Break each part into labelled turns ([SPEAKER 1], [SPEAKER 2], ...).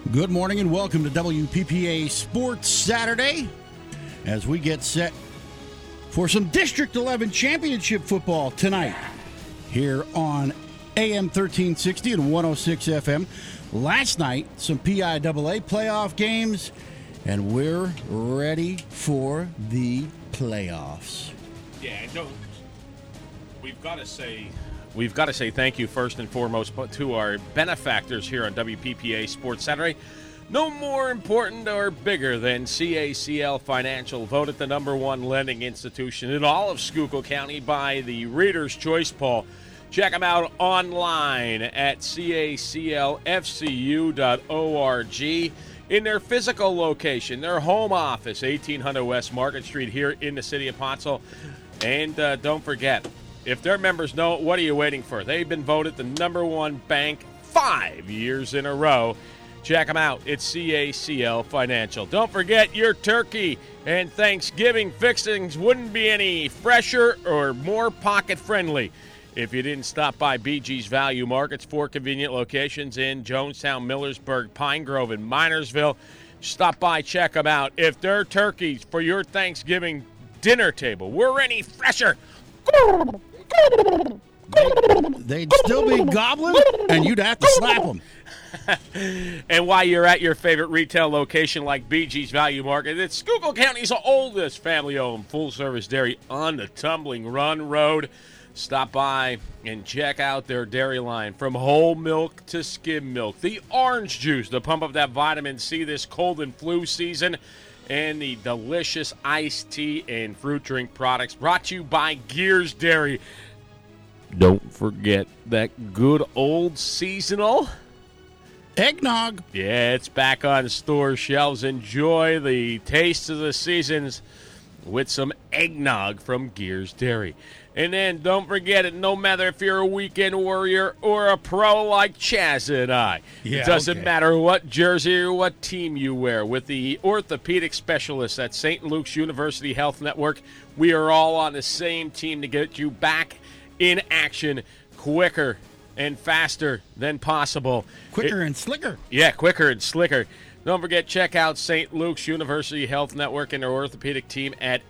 [SPEAKER 1] Good morning and welcome to WPPA Sports Saturday as we get set for some District 11 championship football tonight here on AM 1360 and 106 FM. Last night, some PIAA playoff games, and we're ready for the playoffs.
[SPEAKER 2] Yeah, and we've got to say thank you first and foremost to our benefactors here on WPPA Sports Saturday. No more important or bigger than CACL Financial, voted the #1 lending institution in all of Schuylkill County by the Reader's Choice poll. Check them out online at caclfcu.org. In their physical location, their home office, 1800 West Market Street here in the city of Pottsville. And don't forget, if their members know, what are you waiting for? They've been voted the #1 bank 5 years in a row. Check them out. It's CACL Financial. Don't forget, your turkey and Thanksgiving fixings wouldn't be any fresher or more pocket-friendly if you didn't stop by BG's Value Markets, 4 convenient locations in Jonestown, Millersburg, Pine Grove, and Minersville. Stop by, check them out. If their turkeys for your Thanksgiving dinner table were any fresher,
[SPEAKER 1] they'd still be gobbling, and you'd have to slap them.
[SPEAKER 2] And while you're at your favorite retail location like BG's Value Market, it's Schuylkill County's oldest family-owned full-service dairy on the Tumbling Run Road. Stop by and check out their dairy line, from whole milk to skim milk, the orange juice to pump up that vitamin C this cold and flu season, and the delicious iced tea and fruit drink products brought to you by Gears Dairy. Don't forget that good old seasonal
[SPEAKER 1] eggnog.
[SPEAKER 2] Yeah, it's back on store shelves. Enjoy the taste of the seasons with some eggnog from Gears Dairy. And then don't forget it, no matter if you're a weekend warrior or a pro like Chaz and I. It doesn't matter what jersey or what team you wear. With the orthopedic specialists at St. Luke's University Health Network, we are all on the same team to get you back in action quicker and faster than possible.
[SPEAKER 1] Quicker and slicker.
[SPEAKER 2] Yeah, quicker and slicker. Don't forget, check out St. Luke's University Health Network and their orthopedic team at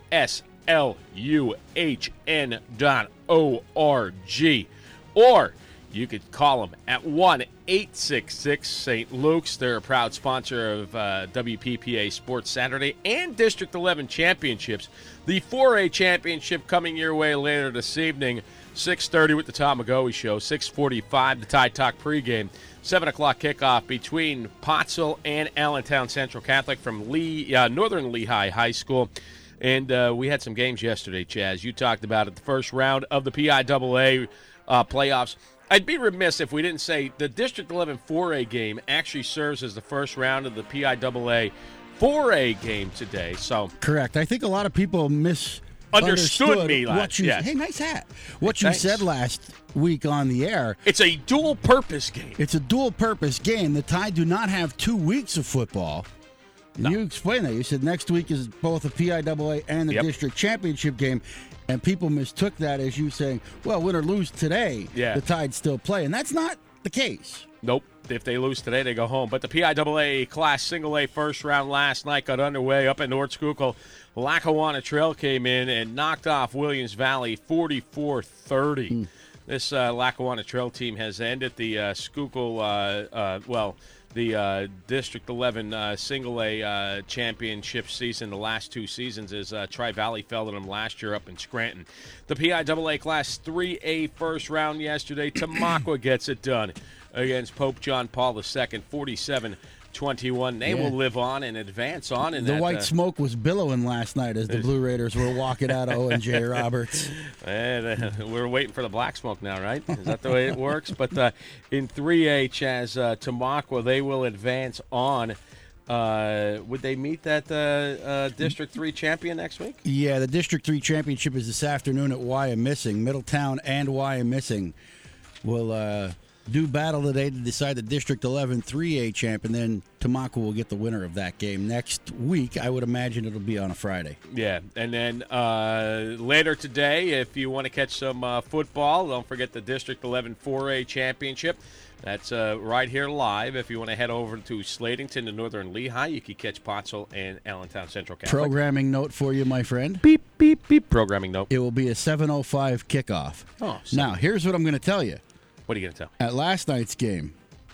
[SPEAKER 2] sluhn.org. Or you could call them at 1-866-St. Luke's. They're a proud sponsor of WPPA Sports Saturday and District 11 Championships. The 4A Championship coming your way later this evening. 6:30 with the Tom McGoey Show. 6:45 the Tide Talk pregame. 7 o'clock kickoff between Pottsville and Allentown Central Catholic from Northern Lehigh High School. And we had some games yesterday, Chaz. You talked about it, the first round of the PIAA playoffs. I'd be remiss if we didn't say the District 11 4A game actually serves as the first round of the PIAA 4A game today. So
[SPEAKER 1] correct. I think a lot of people
[SPEAKER 2] understood me
[SPEAKER 1] last.
[SPEAKER 2] yes.
[SPEAKER 1] Hey, nice hat. What you said last week on the air.
[SPEAKER 2] It's a dual-purpose game.
[SPEAKER 1] It's a dual-purpose game. The Tide do not have 2 weeks of football. No. You explained that. You said next week is both the PIAA and the district championship game, and people mistook that as you saying, well, win or lose today, the Tide still play. And that's not the case.
[SPEAKER 2] Nope. If they lose today, they go home. But the PIAA Class Single A first round last night got underway up in North Schuylkill. Lackawanna Trail came in and knocked off Williams Valley 44-30. This Lackawanna Trail team has ended the Schuylkill, the District 11 Single A championship season. The last 2 seasons is Tri-Valley fell to them last year up in Scranton. The PIAA Class 3A first round yesterday, Tamaqua gets it done against Pope John Paul II, 47-21. They will live on and advance on. In
[SPEAKER 1] the white smoke was billowing last night as the Blue Raiders were walking out of Owen J. Roberts.
[SPEAKER 2] We're waiting for the black smoke now, right? Is that the way it works? But in 3H, as Tamaqua, they will advance on. Would they meet that District 3 champion next week?
[SPEAKER 1] Yeah, the District 3 championship is this afternoon at Wyomissing. Middletown and Wyomissing will do battle today to decide the District 11 3A champ, and then Tamaka will get the winner of that game next week. I would imagine it'll be on a Friday.
[SPEAKER 2] Yeah, and then later today, if you want to catch some football, don't forget the District 11 4A championship. That's right here live. If you want to head over to Slatington to Northern Lehigh, you can catch Pottsville and Allentown Central Catholic.
[SPEAKER 1] Programming note for you, my friend.
[SPEAKER 2] Beep, beep, beep. Programming note.
[SPEAKER 1] It will be a 7:05 kickoff.
[SPEAKER 2] Oh,
[SPEAKER 1] now, here's what I'm going to tell you.
[SPEAKER 2] What are you going to tell me?
[SPEAKER 1] At last night's game,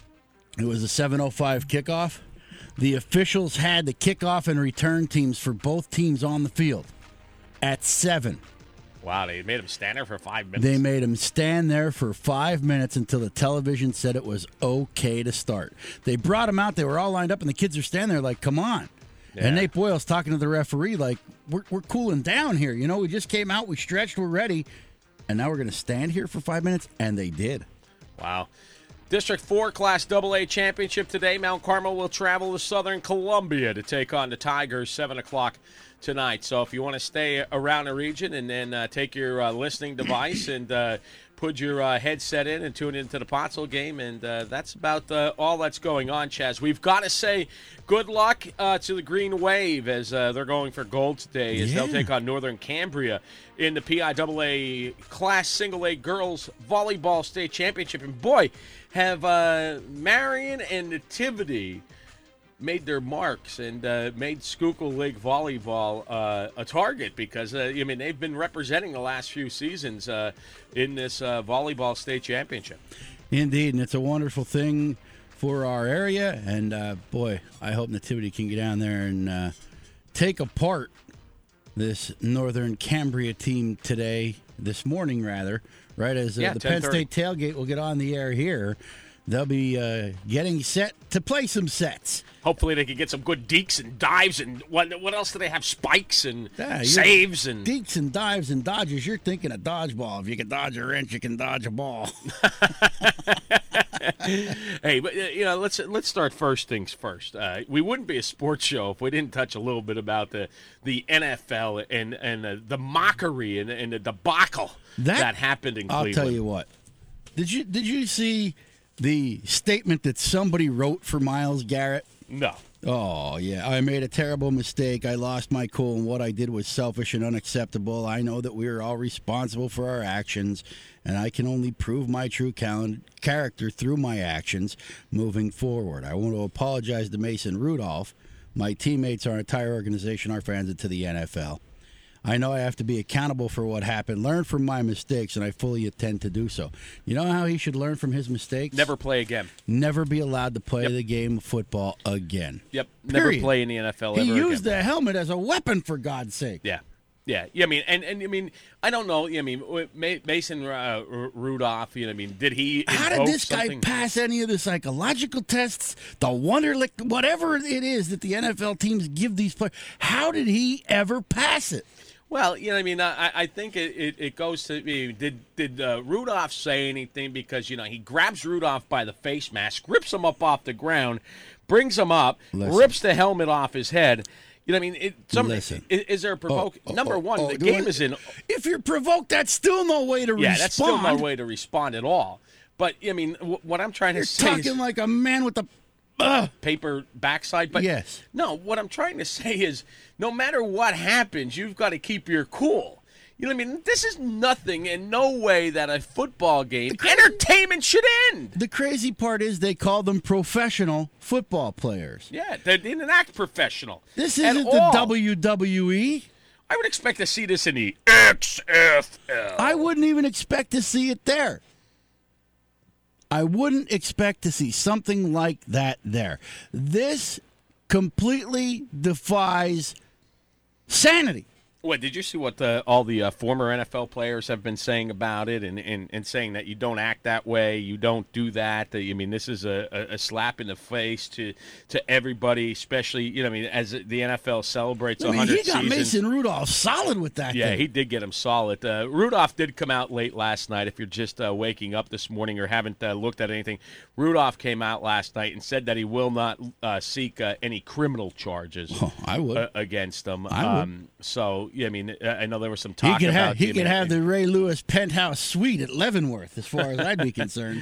[SPEAKER 1] it was a 7:05 kickoff. The officials had the kickoff and return teams for both teams on the field at 7.
[SPEAKER 2] Wow, they made him stand there for 5 minutes.
[SPEAKER 1] They made him stand there for 5 minutes until the television said it was okay to start. They brought him out. They were all lined up, and the kids are standing there like, come on. Yeah. And Nate Boyle's talking to the referee like, we're cooling down here. You know, we just came out, we stretched, we're ready, and now we're going to stand here for 5 minutes, and they did.
[SPEAKER 2] Wow. District 4 Class AA Championship today. Mount Carmel will travel to Southern Columbia to take on the Tigers, 7 o'clock tonight. So if you want to stay around the region and then take your listening device and put your headset in and tune into the Pottsville game, and that's about all that's going on, Chaz. We've got to say good luck to the Green Wave as they're going for gold today as they'll take on Northern Cambria in the PIAA Class Single A Girls Volleyball State Championship. And boy, have Marion and Nativity made their marks and made Schuylkill League Volleyball a target because, they've been representing the last few seasons in this Volleyball State Championship.
[SPEAKER 1] Indeed, and it's a wonderful thing for our area. And, boy, I hope Nativity can get down there and take apart this Northern Cambria team this morning, right as the Penn State tailgate will get on the air here. They'll be getting set to play some sets.
[SPEAKER 2] Hopefully they can get some good dekes and dives and what else do they have? Spikes and saves and
[SPEAKER 1] dekes and dives and dodges. You're thinking of dodgeball. If you can dodge a wrench, you can dodge a ball.
[SPEAKER 2] Hey, but let's start first things first. We wouldn't be a sports show if we didn't touch a little bit about the NFL and the mockery and the debacle that happened in Cleveland.
[SPEAKER 1] I'll tell you what. Did you see the statement that somebody wrote for Myles Garrett?
[SPEAKER 2] No.
[SPEAKER 1] Oh, yeah. I made a terrible mistake. I lost my cool, and what I did was selfish and unacceptable. I know that we are all responsible for our actions, and I can only prove my true character through my actions moving forward. I want to apologize to Mason Rudolph, my teammates, our entire organization, our fans, and to the NFL. I know I have to be accountable for what happened, learn from my mistakes, and I fully intend to do so. You know how he should learn from his mistakes?
[SPEAKER 2] Never play again.
[SPEAKER 1] Never be allowed to play the game of football again.
[SPEAKER 2] Yep. Never play in the NFL ever
[SPEAKER 1] again. He used
[SPEAKER 2] the
[SPEAKER 1] helmet as a weapon, for God's sake.
[SPEAKER 2] Yeah. Yeah, I mean, I don't know. I mean, Mason Rudolph. Did he?
[SPEAKER 1] How did this guy pass any of the psychological tests, the Wonderlic, whatever it is that the NFL teams give these players? How did he ever pass it?
[SPEAKER 2] Well, I think it goes to did Rudolph say anything? Because he grabs Rudolph by the face mask, rips him up off the ground, brings him up, rips the helmet off his head. Is there a provoke? Number one, the game is in.
[SPEAKER 1] If you're provoked, that's still no way to respond.
[SPEAKER 2] Yeah, that's still no way to respond at all. But what I'm trying to say
[SPEAKER 1] is, talking like a man with a
[SPEAKER 2] paper backside. But
[SPEAKER 1] yes,
[SPEAKER 2] no. What I'm trying to say is, no matter what happens, you've got to keep your cool. This is nothing in no way that a football game, entertainment should end.
[SPEAKER 1] The crazy part is they call them professional football players.
[SPEAKER 2] Yeah, they didn't act professional.
[SPEAKER 1] This isn't the WWE.
[SPEAKER 2] I would expect to see this in the XFL.
[SPEAKER 1] I wouldn't even expect to see it there. I wouldn't expect to see something like that there. This completely defies sanity.
[SPEAKER 2] What, did you see what all the former NFL players have been saying about it and saying that you don't act that way, you don't do that? This is a slap in the face to everybody, especially, as the NFL celebrates 100 seasons.
[SPEAKER 1] He got Mason Rudolph solid with that
[SPEAKER 2] Yeah,
[SPEAKER 1] thing.
[SPEAKER 2] He did get him solid. Rudolph did come out late last night. If you're just waking up this morning or haven't looked at anything, Rudolph came out last night and said that he will not seek any criminal charges
[SPEAKER 1] I would.
[SPEAKER 2] against him.
[SPEAKER 1] I would.
[SPEAKER 2] So, I mean, I know there was some talk
[SPEAKER 1] he
[SPEAKER 2] about
[SPEAKER 1] he could have the Ray Lewis penthouse suite at Leavenworth, as far as I'd be concerned.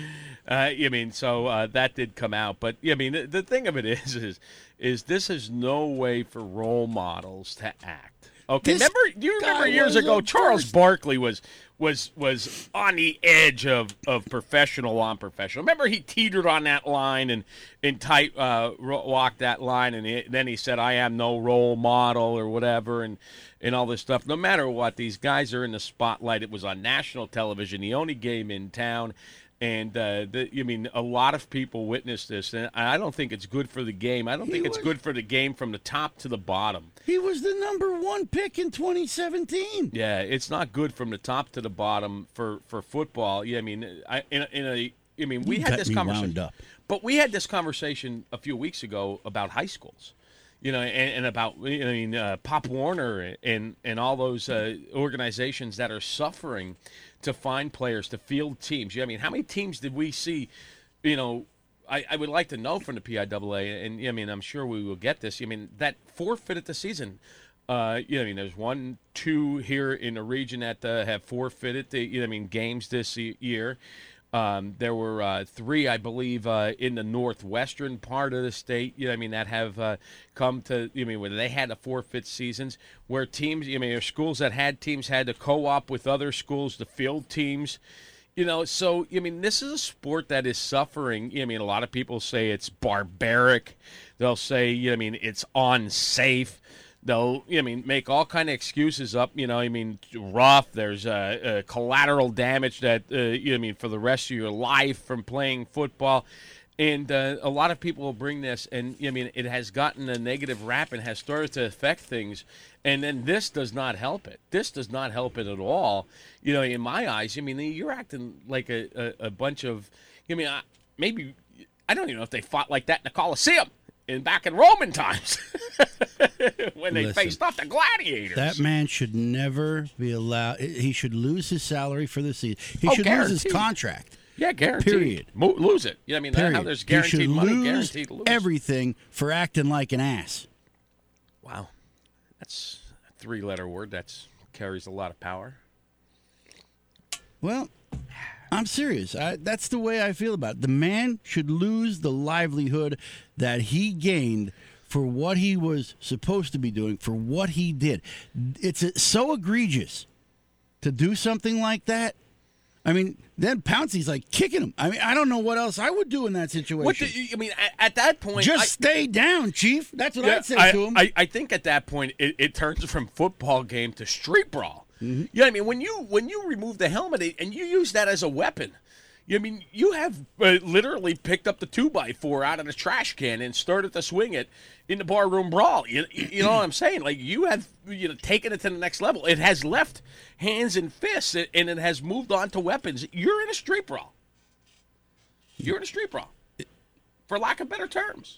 [SPEAKER 2] That did come out, but I mean, the thing of it is this is no way for role models to act. Okay, do you remember years ago, Charles Barkley was on the edge of professional on professional. Remember, he teetered on that line and walked that line, and then he said, "I am no role model" or whatever, and all this stuff. No matter what, these guys are in the spotlight. It was on national television, the only game in town. And, a lot of people witnessed this, and I don't think it's good for the game. I don't think it's good for the game from the top to the bottom.
[SPEAKER 1] He was the number 1 pick in 2017.
[SPEAKER 2] Yeah, it's not good from the top to the bottom for football. Yeah, we had this conversation. But we had this conversation a few weeks ago about high schools. And about Pop Warner and all those organizations that are suffering to find players, to field teams. How many teams did we see? I would like to know from the PIAA, and I'm sure we will get this. That forfeited the season. There's 1, 2 here in the region that have forfeited games this year. There were 3, I believe, in the northwestern part of the state. That have come to. Where they had to forfeit seasons, where teams. There are schools that had teams had to co-op with other schools to field teams. So this is a sport that is suffering. A lot of people say it's barbaric. They'll say, it's unsafe. They'll, make all kind of excuses up. Rough. There's collateral damage that, for the rest of your life from playing football. And a lot of people will bring this, and, it has gotten a negative rap and has started to affect things. And then this does not help it. This does not help it at all. In my eyes, you're acting like a bunch of, maybe, I don't even know if they fought like that in the Coliseum. Back in Roman times, when they faced off the gladiators.
[SPEAKER 1] That man should never be allowed. He should lose his salary for the season. He should lose his contract.
[SPEAKER 2] Yeah, guaranteed.
[SPEAKER 1] Period.
[SPEAKER 2] Lose it. How there's guaranteed money, guaranteed to lose.
[SPEAKER 1] Everything for acting like an ass.
[SPEAKER 2] Wow. That's a 3-letter word that carries a lot of power.
[SPEAKER 1] Well, I'm serious. That's the way I feel about it. The man should lose the livelihood that he gained for what he was supposed to be doing, for what he did. It's so egregious to do something like that. Then Pouncey's like kicking him. I don't know what else I would do in that situation.
[SPEAKER 2] At that point...
[SPEAKER 1] Just stay down, Chief. That's what I'd say to him.
[SPEAKER 2] I think at that point, it turns from football game to street brawl. Mm-hmm. When you remove the helmet and you use that as a weapon, you have literally picked up the 2x4 out of the trash can and started to swing it in the barroom brawl. You know what I'm saying? Like, you have taken it to the next level. It has left hands and fists, and it has moved on to weapons. You're in a street brawl. You're in a street brawl, for lack of better terms.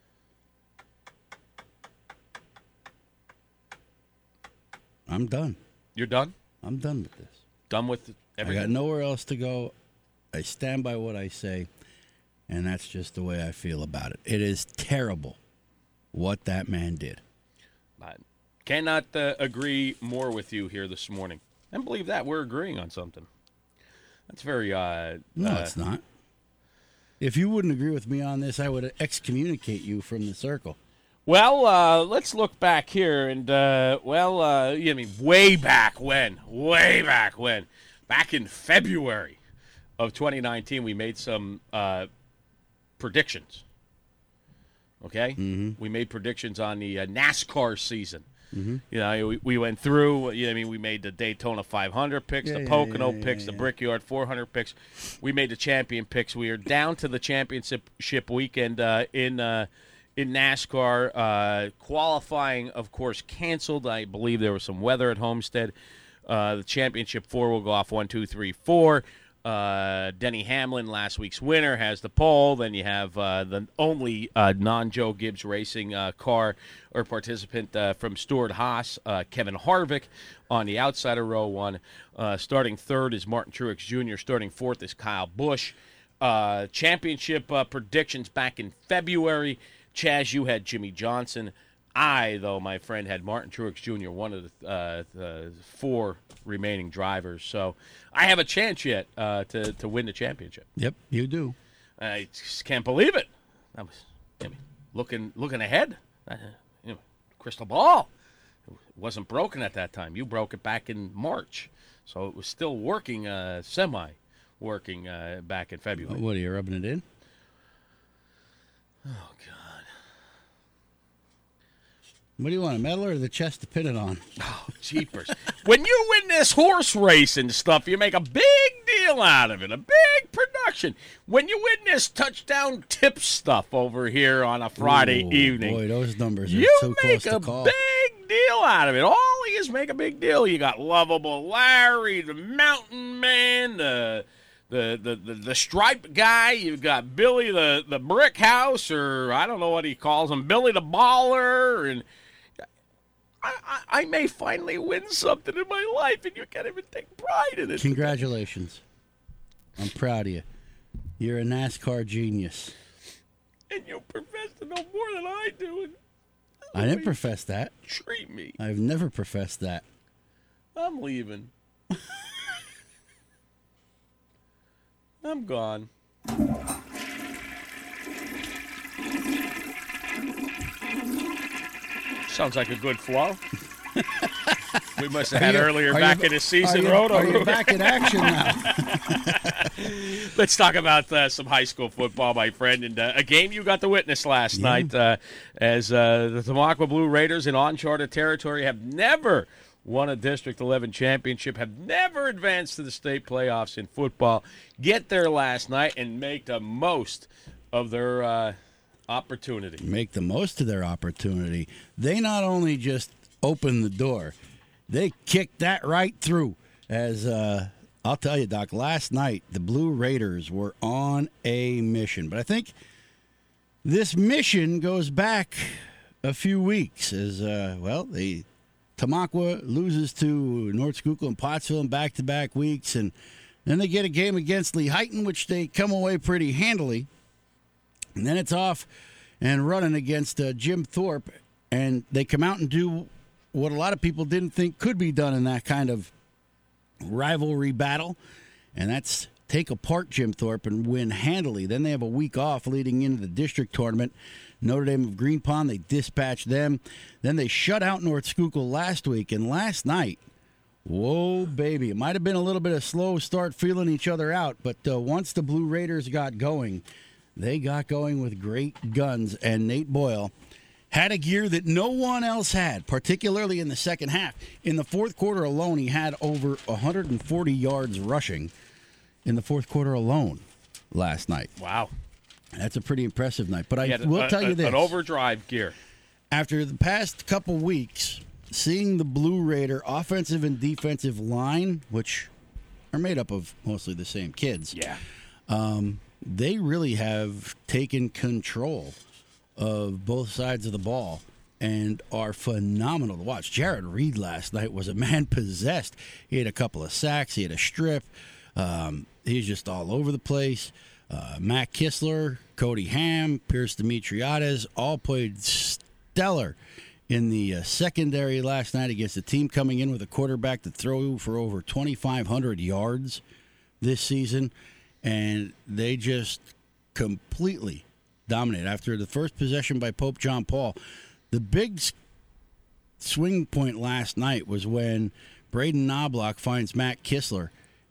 [SPEAKER 1] I'm done.
[SPEAKER 2] You're done?
[SPEAKER 1] I'm done with this.
[SPEAKER 2] Done with everything?
[SPEAKER 1] I got nowhere else to go. I stand by what I say, and that's just the way I feel about it. It is terrible what that man did.
[SPEAKER 2] I cannot agree more with you here this morning. And believe that. We're agreeing on something. That's very...
[SPEAKER 1] no, it's not. If you wouldn't agree with me on this, I would excommunicate you from the circle.
[SPEAKER 2] Well, let's look back here, and, way back when. Back in February of 2019, we made some predictions. Okay? Mm-hmm. We made predictions on the NASCAR season. Mm-hmm. We went through, we made the Daytona 500 picks, the Pocono picks, the Brickyard 400 picks. We made the champion picks. We are down to the championship weekend in NASCAR. Qualifying, of course, canceled. I believe there was some weather at Homestead. The championship 4 will go off 1, 2, 3, 4. Denny Hamlin, last week's winner, has the pole. Then you have the only non-Joe Gibbs Racing car or participant from Stewart-Haas, Kevin Harvick, on the outside of row 1. Starting third is Martin Truex Jr. Starting fourth is Kyle Busch. Championship predictions back in February. Chaz, you had Jimmy Johnson though, my friend, had Martin Truex Jr., one of the 4 remaining drivers. So I have a chance yet to win the championship.
[SPEAKER 1] Yep, you do.
[SPEAKER 2] I just can't believe it. I was looking ahead. Crystal ball. It wasn't broken at that time. You broke it back in March. So it was still working, semi-working back in February.
[SPEAKER 1] What, are you rubbing it in?
[SPEAKER 2] Oh, God.
[SPEAKER 1] What do you want, a medal or the chest to pin it on?
[SPEAKER 2] Oh, jeepers. When you win this horse race and stuff, you make a big deal out of it, a big production. When you win this touchdown tip stuff over here on a Friday evening,
[SPEAKER 1] boy, those numbers are
[SPEAKER 2] you
[SPEAKER 1] so
[SPEAKER 2] make
[SPEAKER 1] close to
[SPEAKER 2] a
[SPEAKER 1] call.
[SPEAKER 2] big deal out of it. All he is make a big deal. You got Lovable Larry, the Mountain Man, the stripe guy. You've got Billy the Brick House, or I don't know what he calls him, Billy the Baller, and I may finally win something in my life, and you can't even take pride in it.
[SPEAKER 1] Congratulations. I'm proud of you. You're a NASCAR genius.
[SPEAKER 2] And you profess to know more than I do. And
[SPEAKER 1] I didn't profess that.
[SPEAKER 2] treat me.
[SPEAKER 1] I've never professed that.
[SPEAKER 2] I'm leaving. I'm gone. Sounds like a good flow. We must have had earlier back in the season, Roto.
[SPEAKER 1] Are you back in action now?
[SPEAKER 2] Let's talk about some high school football, my friend, and a game you got to witness last night as the Tamaqua Blue Raiders in uncharted territory have never won a District 11 championship, have never advanced to the state playoffs in football, get there last night and make the most of their opportunity.
[SPEAKER 1] Make the most of their opportunity. They not only just opened the door, they kicked that right through. As I'll tell you, Doc, last night the Blue Raiders were on a mission. But I think this mission goes back a few weeks as, Tamaqua loses to North Schuylkill and Pottsville in back-to-back weeks, and then they get a game against Lehighton, which they come away pretty handily. And then it's off and running against Jim Thorpe, and they come out and do what a lot of people didn't think could be done in that kind of rivalry battle, and that's take apart Jim Thorpe and win handily. Then they have a week off leading into the district tournament. Notre Dame of Green Pond, they dispatched them. Then they shut out North Schuylkill last week, and last night, whoa, baby. It might have been a little bit of slow start feeling each other out, but once the Blue Raiders got going, they got going with great guns, and Nate Boyle had a gear that no one else had, particularly in the second half. In the fourth quarter alone, he had over 140 yards rushing in the fourth quarter alone last night.
[SPEAKER 2] Wow.
[SPEAKER 1] That's a pretty impressive night. But I will tell you this.
[SPEAKER 2] An overdrive gear.
[SPEAKER 1] After the past couple weeks, seeing the Blue Raider offensive and defensive line, which are made up of mostly the same kids, they really have taken control of both sides of the ball and are phenomenal to watch. Jared Reed last night was a man possessed. He had a couple of sacks. He had a strip. He's just all over the place. Matt Kistler, Cody Ham, Pierce Demetriades all played stellar in the secondary last night against a team coming in with a quarterback that threw for over 2,500 yards this season. And they just completely dominated. After the first possession by Pope John Paul, the big swing point last night was when Braden Knobloch finds Matt Kistler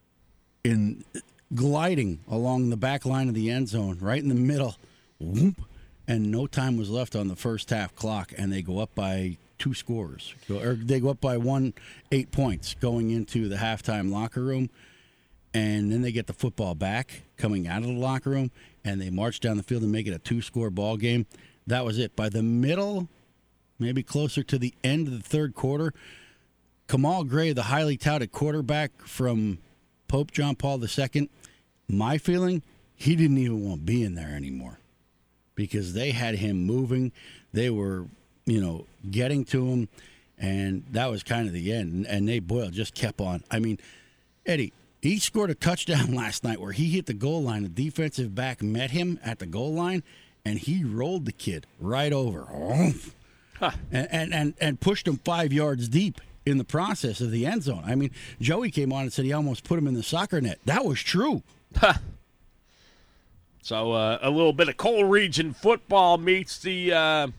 [SPEAKER 1] in gliding along the back line of the end zone, right in the middle, whoop, and no time was left on the first half clock, and they go up by 2 scores. Or they go up by 8 points going into the halftime locker room. And then they get the football back coming out of the locker room, and they march down the field and make it a 2-score ball game. That was it. By the middle, maybe closer to the end of the third quarter, Kamal Gray, the highly touted quarterback from Pope John Paul II, my feeling, he didn't even want to be in there anymore because they had him moving. They were, getting to him, and that was kind of the end. And Nate Boyle just kept on. I mean, Eddie, he scored a touchdown last night where he hit the goal line. The defensive back met him at the goal line, and he rolled the kid right over. and pushed him 5 yards deep in the process of the end zone. I mean, Joey came on and said he almost put him in the soccer net. That was true.
[SPEAKER 2] So a little bit of Coal Region football meets the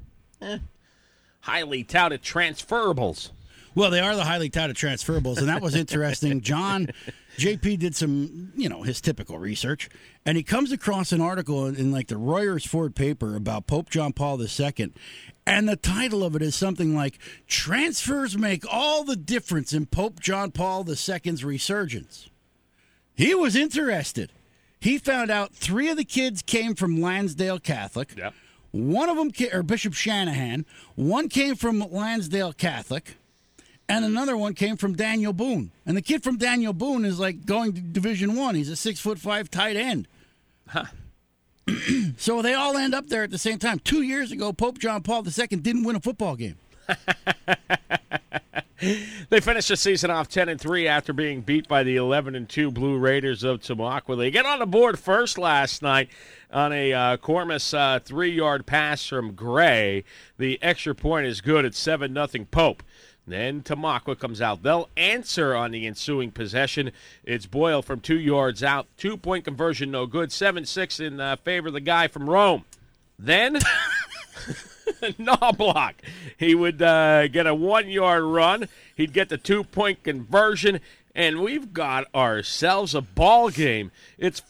[SPEAKER 2] highly touted transferables.
[SPEAKER 1] Well, they are the highly touted transferables, and that was interesting. JP did some, his typical research, and he comes across an article in like the Royersford paper about Pope John Paul II, and the title of it is something like, "Transfers Make All the Difference in Pope John Paul II's Resurgence." He was interested. He found out 3 of the kids came from Lansdale Catholic.
[SPEAKER 2] Yep.
[SPEAKER 1] One of them, or Bishop Shanahan, one came from Lansdale Catholic, and another one came from Daniel Boone. And the kid from Daniel Boone is like going to Division I. He's a 6'5" tight end.
[SPEAKER 2] Huh.
[SPEAKER 1] So they all end up there at the same time. 2 years ago, Pope John Paul II didn't win a football game.
[SPEAKER 2] They finished the season off 10-3 after being beat by the 11-2 Blue Raiders of Tamaqua. They get on the board first last night on a Cormus 3-yard pass from Gray. The extra point is good at 7-0 Pope. Then Tamaqua comes out. They'll answer on the ensuing possession. It's Boyle from 2 yards out. 2-point conversion, no good. 7-6 in favor of the guy from Rome. Then Knobloch. He would get a 1-yard run. He'd get the 2-point conversion, and we've got ourselves a ball game. It's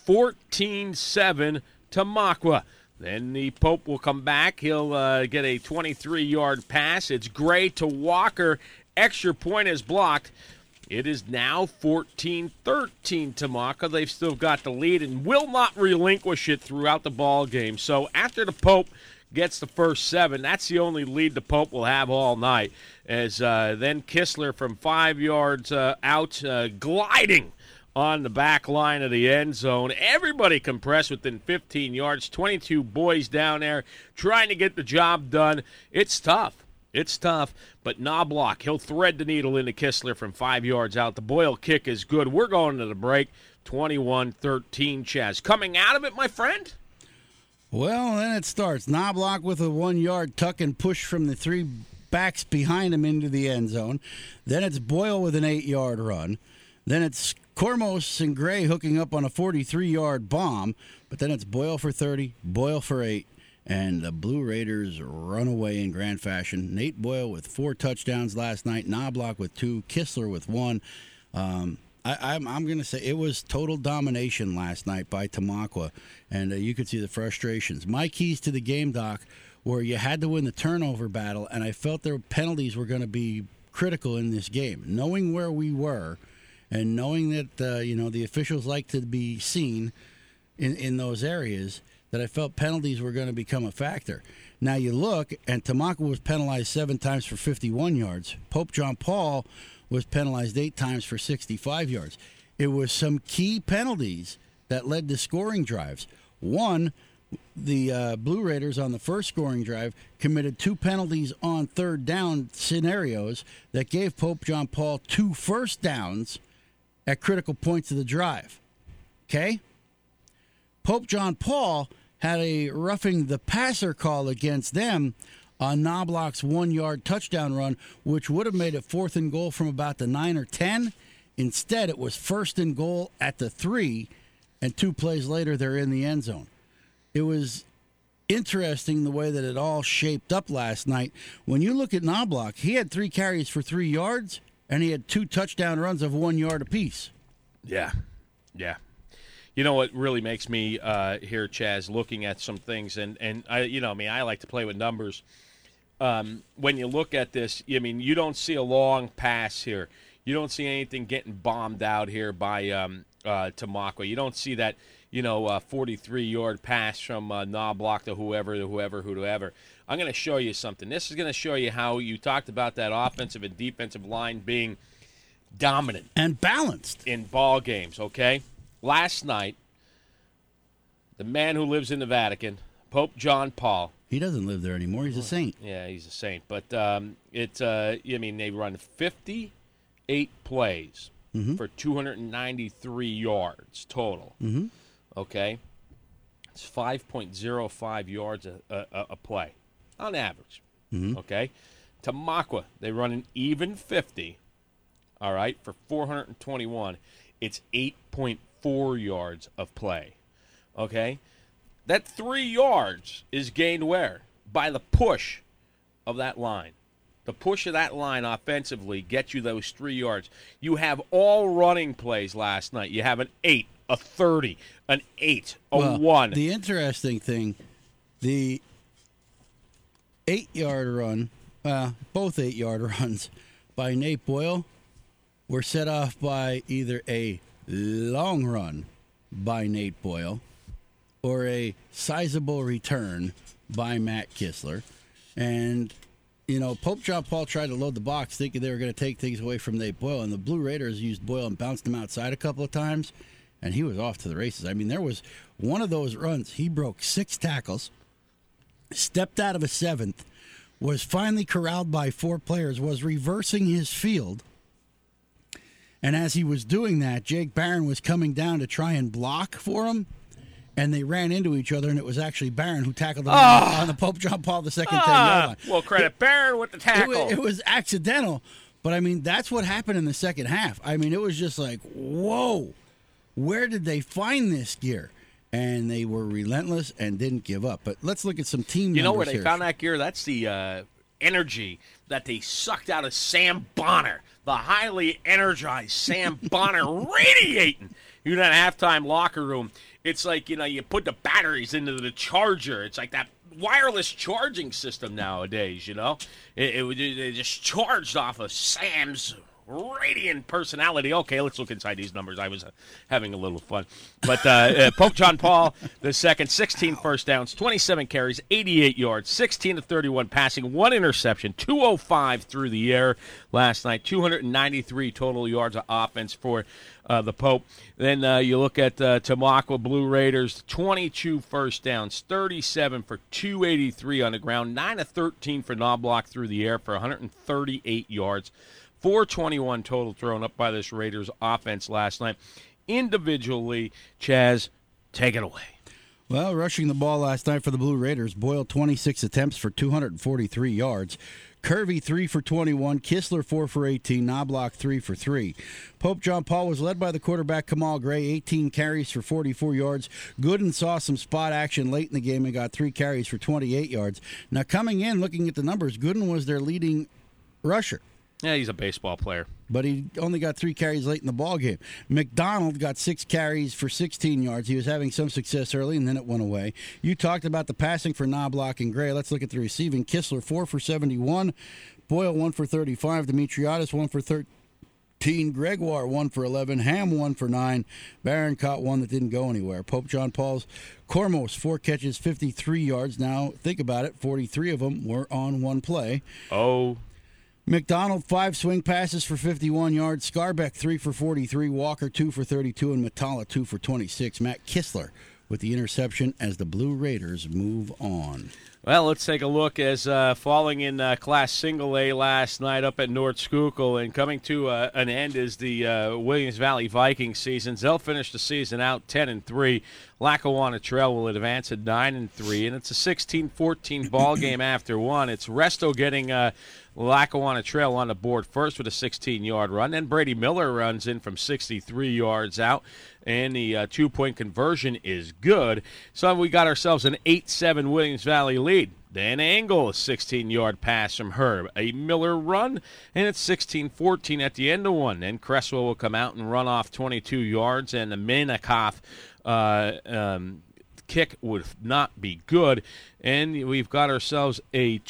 [SPEAKER 2] 14-7 Tamaqua. Then the Pope will come back. He'll get a 23-yard pass. It's Gray to Walker. Extra point is blocked. It is now 14-13 Tamaqua. They've still got the lead and will not relinquish it throughout the ball game. So after the Pope gets the first 7, that's the only lead the Pope will have all night. As then Kistler from 5 yards out, gliding on the back line of the end zone. Everybody compressed within 15 yards. 22 boys down there trying to get the job done. It's tough. It's tough. But Knobloch, he'll thread the needle into Kistler from 5 yards out. The Boyle kick is good. We're going to the break. 21-13, Chaz. Coming out of it, my friend?
[SPEAKER 1] Well, then it starts. Knobloch with a 1-yard tuck and push from the 3 backs behind him into the end zone. Then it's Boyle with an 8-yard run. Then it's Cormos and Gray hooking up on a 43-yard bomb. But then it's Boyle for 30, Boyle for 8, and the Blue Raiders run away in grand fashion. Nate Boyle with 4 touchdowns last night, Knobloch with 2, Kistler with 1. I'm going to say it was total domination last night by Tamaqua, and you could see the frustrations. My keys to the game, Doc, were you had to win the turnover battle, and I felt their penalties were going to be critical in this game. Knowing where we were and knowing that, the officials like to be seen in those areas, that I felt penalties were going to become a factor. Now you look, and Tamaqua was penalized 7 times for 51 yards. Pope John Paul was penalized 8 times for 65 yards. It was some key penalties that led to scoring drives. One, the Blue Raiders on the first scoring drive committed 2 penalties on 3rd down scenarios that gave Pope John Paul 2 first downs at critical points of the drive. Okay? Pope John Paul had a roughing the passer call against them on Knobloch's 1-yard touchdown run, which would have made it 4th and goal from about the 9 or 10. Instead, it was 1st and goal at the 3, and 2 plays later, they're in the end zone. It was interesting the way that it all shaped up last night. When you look at Knobloch, he had 3 carries for 3 yards, and he had 2 touchdown runs of 1 yard apiece.
[SPEAKER 2] Yeah. You know what really makes me here, Chaz, looking at some things, and I like to play with numbers. When you look at this, you don't see a long pass here. You don't see anything getting bombed out here by Tamaqua. You don't see that, 43-yard pass from Knobloch to whoever. I'm going to show you something. This is going to show you how you talked about that offensive and defensive line being dominant
[SPEAKER 1] and balanced
[SPEAKER 2] in ball games, okay? Last night, the man who lives in the Vatican, Pope John Paul.
[SPEAKER 1] He doesn't live there anymore. He's a saint.
[SPEAKER 2] Yeah, he's a saint. But they run 58 plays for 293 yards total. Mm-hmm. Okay? It's 5.05 yards a play on average. Okay? Tamaqua, they run an even 50, all right, for 421. It's 8.4 yards of play, okay? That 3 yards is gained where? By the push of that line. The push of that line offensively gets you those 3 yards. You have all running plays last night. You have an 8, a 30, an 8, a 1.
[SPEAKER 1] The interesting thing, the 8-yard run, both 8-yard runs by Nate Boyle were set off by either a long run by Nate Boyle or a sizable return by Matt Kistler. And, Pope John Paul tried to load the box thinking they were going to take things away from Nate Boyle, and the Blue Raiders used Boyle and bounced him outside a couple of times, and he was off to the races. I mean, there was one of those runs, he broke 6 tackles, stepped out of a 7th, was finally corralled by 4 players, was reversing his field, and as he was doing that, Jake Barron was coming down to try and block for him, and they ran into each other, and it was actually Barron who tackled him on the Pope John Paul II 10-yard line.
[SPEAKER 2] Well, credit Barron with the tackle.
[SPEAKER 1] It was accidental, but, I mean, that's what happened in the second half. I mean, it was just like, whoa, where did they find this gear? And they were relentless and didn't give up. But let's look at some team numbers.
[SPEAKER 2] You know where they found that gear? That's the energy that they sucked out of Sam Bonner, the highly energized Sam Bonner radiating in that halftime locker room. It's like, you put the batteries into the charger. It's like that wireless charging system nowadays, It just charged off of Sam's radiant personality. Okay, let's look inside these numbers. I was having a little fun. But Pope John Paul II, 16 first downs, 27 carries, 88 yards, 16 to 31 passing, 1 interception, 205 through the air last night, 293 total yards of offense for the Pope. Then you look at Tamaqua Blue Raiders, 22 first downs, 37 for 283 on the ground, 9 of 13 for Knobloch through the air for 138 yards. 421 total thrown up by this Raiders offense last night. Individually, Chaz, take it away.
[SPEAKER 1] Well, rushing the ball last night for the Blue Raiders, Boyle 26 attempts for 243 yards. Kirby 3 for 21, Kistler 4 for 18, Knobloch 3 for 3. Pope John Paul was led by the quarterback Kamal Gray, 18 carries for 44 yards. Gooden saw some spot action late in the game and got 3 carries for 28 yards. Now coming in, looking at the numbers, Gooden was their leading rusher.
[SPEAKER 2] Yeah, he's a baseball player.
[SPEAKER 1] But he only got 3 carries late in the ballgame. McDonald got 6 carries for 16 yards. He was having some success early, and then it went away. You talked about the passing for Knobloch and Gray. Let's look at the receiving. Kistler, 4 for 71. Boyle, 1 for 35. Demetriadis, 1 for 13. Gregoire, 1 for 11. Ham, 1 for 9. Barron caught 1 that didn't go anywhere. Pope John Paul's Cormos, 4 catches, 53 yards. Now, think about it. 43 of them were on 1 play.
[SPEAKER 2] Oh,
[SPEAKER 1] McDonald, 5 swing passes for 51 yards. Scarbeck, 3 for 43. Walker, 2 for 32. And Matala, 2 for 26. Matt Kistler with the interception as the Blue Raiders move on.
[SPEAKER 2] Well, let's take a look as falling in Class Single A last night up at North Schuylkill, and coming to an end is the Williams Valley Vikings seasons. They'll finish the season out 10-3. Lackawanna Trail will advance at 9-3, and it's a 16-14 ball game after 1. It's Resto getting Lackawanna Trail on the board first with a 16-yard run. Then Brady Miller runs in from 63 yards out, and the 2-point conversion is good. So we got ourselves an 8-7 Williams Valley lead. Then Engel, a 16-yard pass from Herb. A Miller run, and it's 16-14 at the end of 1. Then Cresswell will come out and run off 22 yards, and the Minikoff kick would not be good. And we've got ourselves a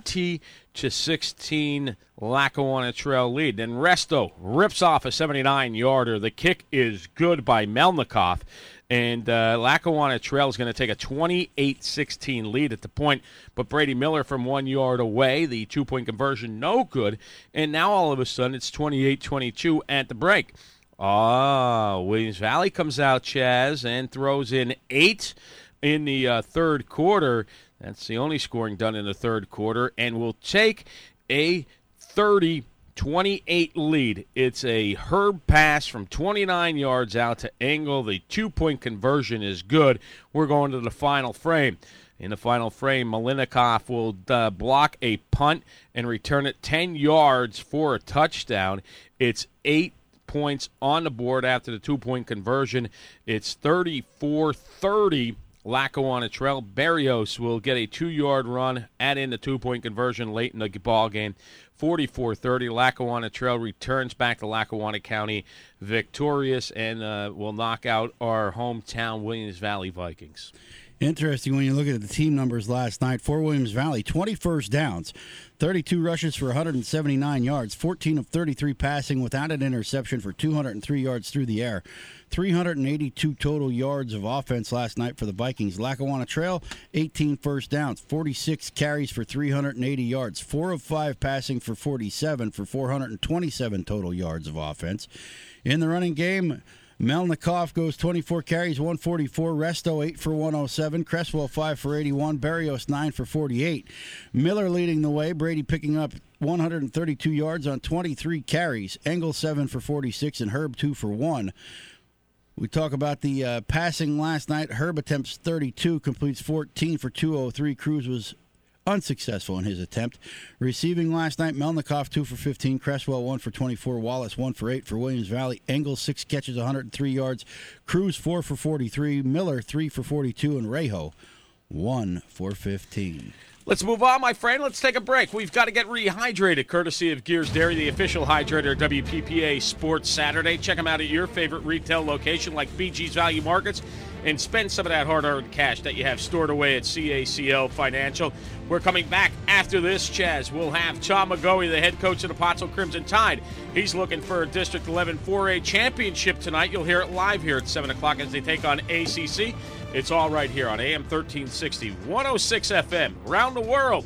[SPEAKER 2] 20-16 Lackawanna Trail lead. Then Resto rips off a 79-yarder. The kick is good by Melnikoff. And Lackawanna Trail is going to take a 28-16 lead at the point. But Brady Miller from 1 yard away, the 2-point conversion, no good. And now all of a sudden it's 28-22 at the break. Williams Valley comes out, Chaz, and throws in 8 in the third quarter. That's the only scoring done in the third quarter, and will take a 30-28 lead. It's a Herb pass from 29 yards out to Engel. The 2-point conversion is good. We're going to the final frame. In the final frame, Malinikoff will block a punt and return it 10 yards for a touchdown. It's 8 points on the board after the 2-point conversion. It's 34-30. Lackawanna Trail. Berrios will get a 2-yard run, add in the 2-point conversion late in the ball game. 44-30. Lackawanna Trail returns back to Lackawanna County victorious and will knock out our hometown Williams Valley Vikings.
[SPEAKER 1] Interesting when you look at the team numbers last night. For Williams Valley, 20 first downs, 32 rushes for 179 yards, 14 of 33 passing without an interception for 203 yards through the air. 382 total yards of offense last night for the Vikings. Lackawanna Trail, 18 first downs, 46 carries for 380 yards, 4 of 5 passing for 47 for 427 total yards of offense. In the running game, Melnikoff goes 24 carries, 144. Resto, 8 for 107. Cresswell, 5 for 81. Berrios, 9 for 48. Miller leading the way. Brady picking up 132 yards on 23 carries. Engel, 7 for 46. And Herb, 2 for 1. We talk about the passing last night. Herb attempts 32, completes 14 for 203. Cruz was unsuccessful in his attempt. Receiving last night, Melnikoff 2 for 15, Cresswell 1 for 24, Wallace 1 for 8 for Williams Valley. Engel 6 catches, 103 yards. Cruz 4 for 43, Miller 3 for 42, and Rejo 1 for 15.
[SPEAKER 2] Let's move on, my friend. Let's take a break. We've got to get rehydrated, courtesy of Gears Dairy, the official hydrator of WPPA Sports Saturday. Check them out at your favorite retail location like BG's Value Markets and spend some of that hard-earned cash that you have stored away at CACL Financial. We're coming back after this, Chaz. We'll have Tom McGoey, the head coach of the Pottsville Crimson Tide. He's looking for a District 11 4A championship tonight. You'll hear it live here at 7 o'clock as they take on ACC. It's all right here on AM 1360, 106 FM, around the world,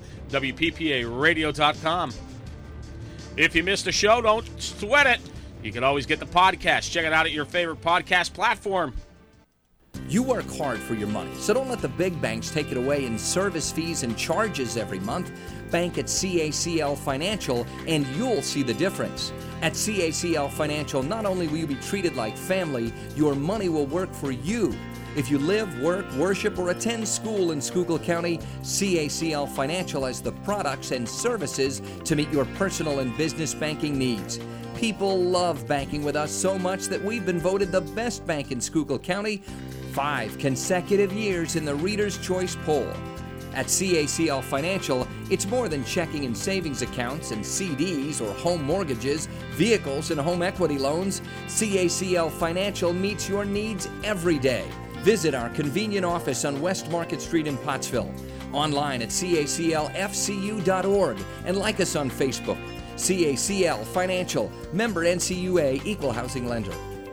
[SPEAKER 2] WPPAradio.com. If you missed a show, don't sweat it. You can always get the podcast. Check it out at your favorite podcast platform.
[SPEAKER 3] You work hard for your money, so don't let the big banks take it away in service fees and charges every month. Bank at CACL Financial, and you'll see the difference. At CACL Financial, not only will you be treated like family, your money will work for you. If you live, work, worship, or attend school in Schuylkill County, CACL Financial has the products and services to meet your personal and business banking needs. People love banking with us so much that we've been voted the best bank in Schuylkill County 5 consecutive years in the Reader's Choice poll. At CACL Financial, it's more than checking and savings accounts and CDs or home mortgages, vehicles and home equity loans. CACL Financial meets your needs every day. Visit our convenient office on West Market Street in Pottsville. Online at caclfcu.org and like us on Facebook. CACL Financial, member NCUA, equal housing lender.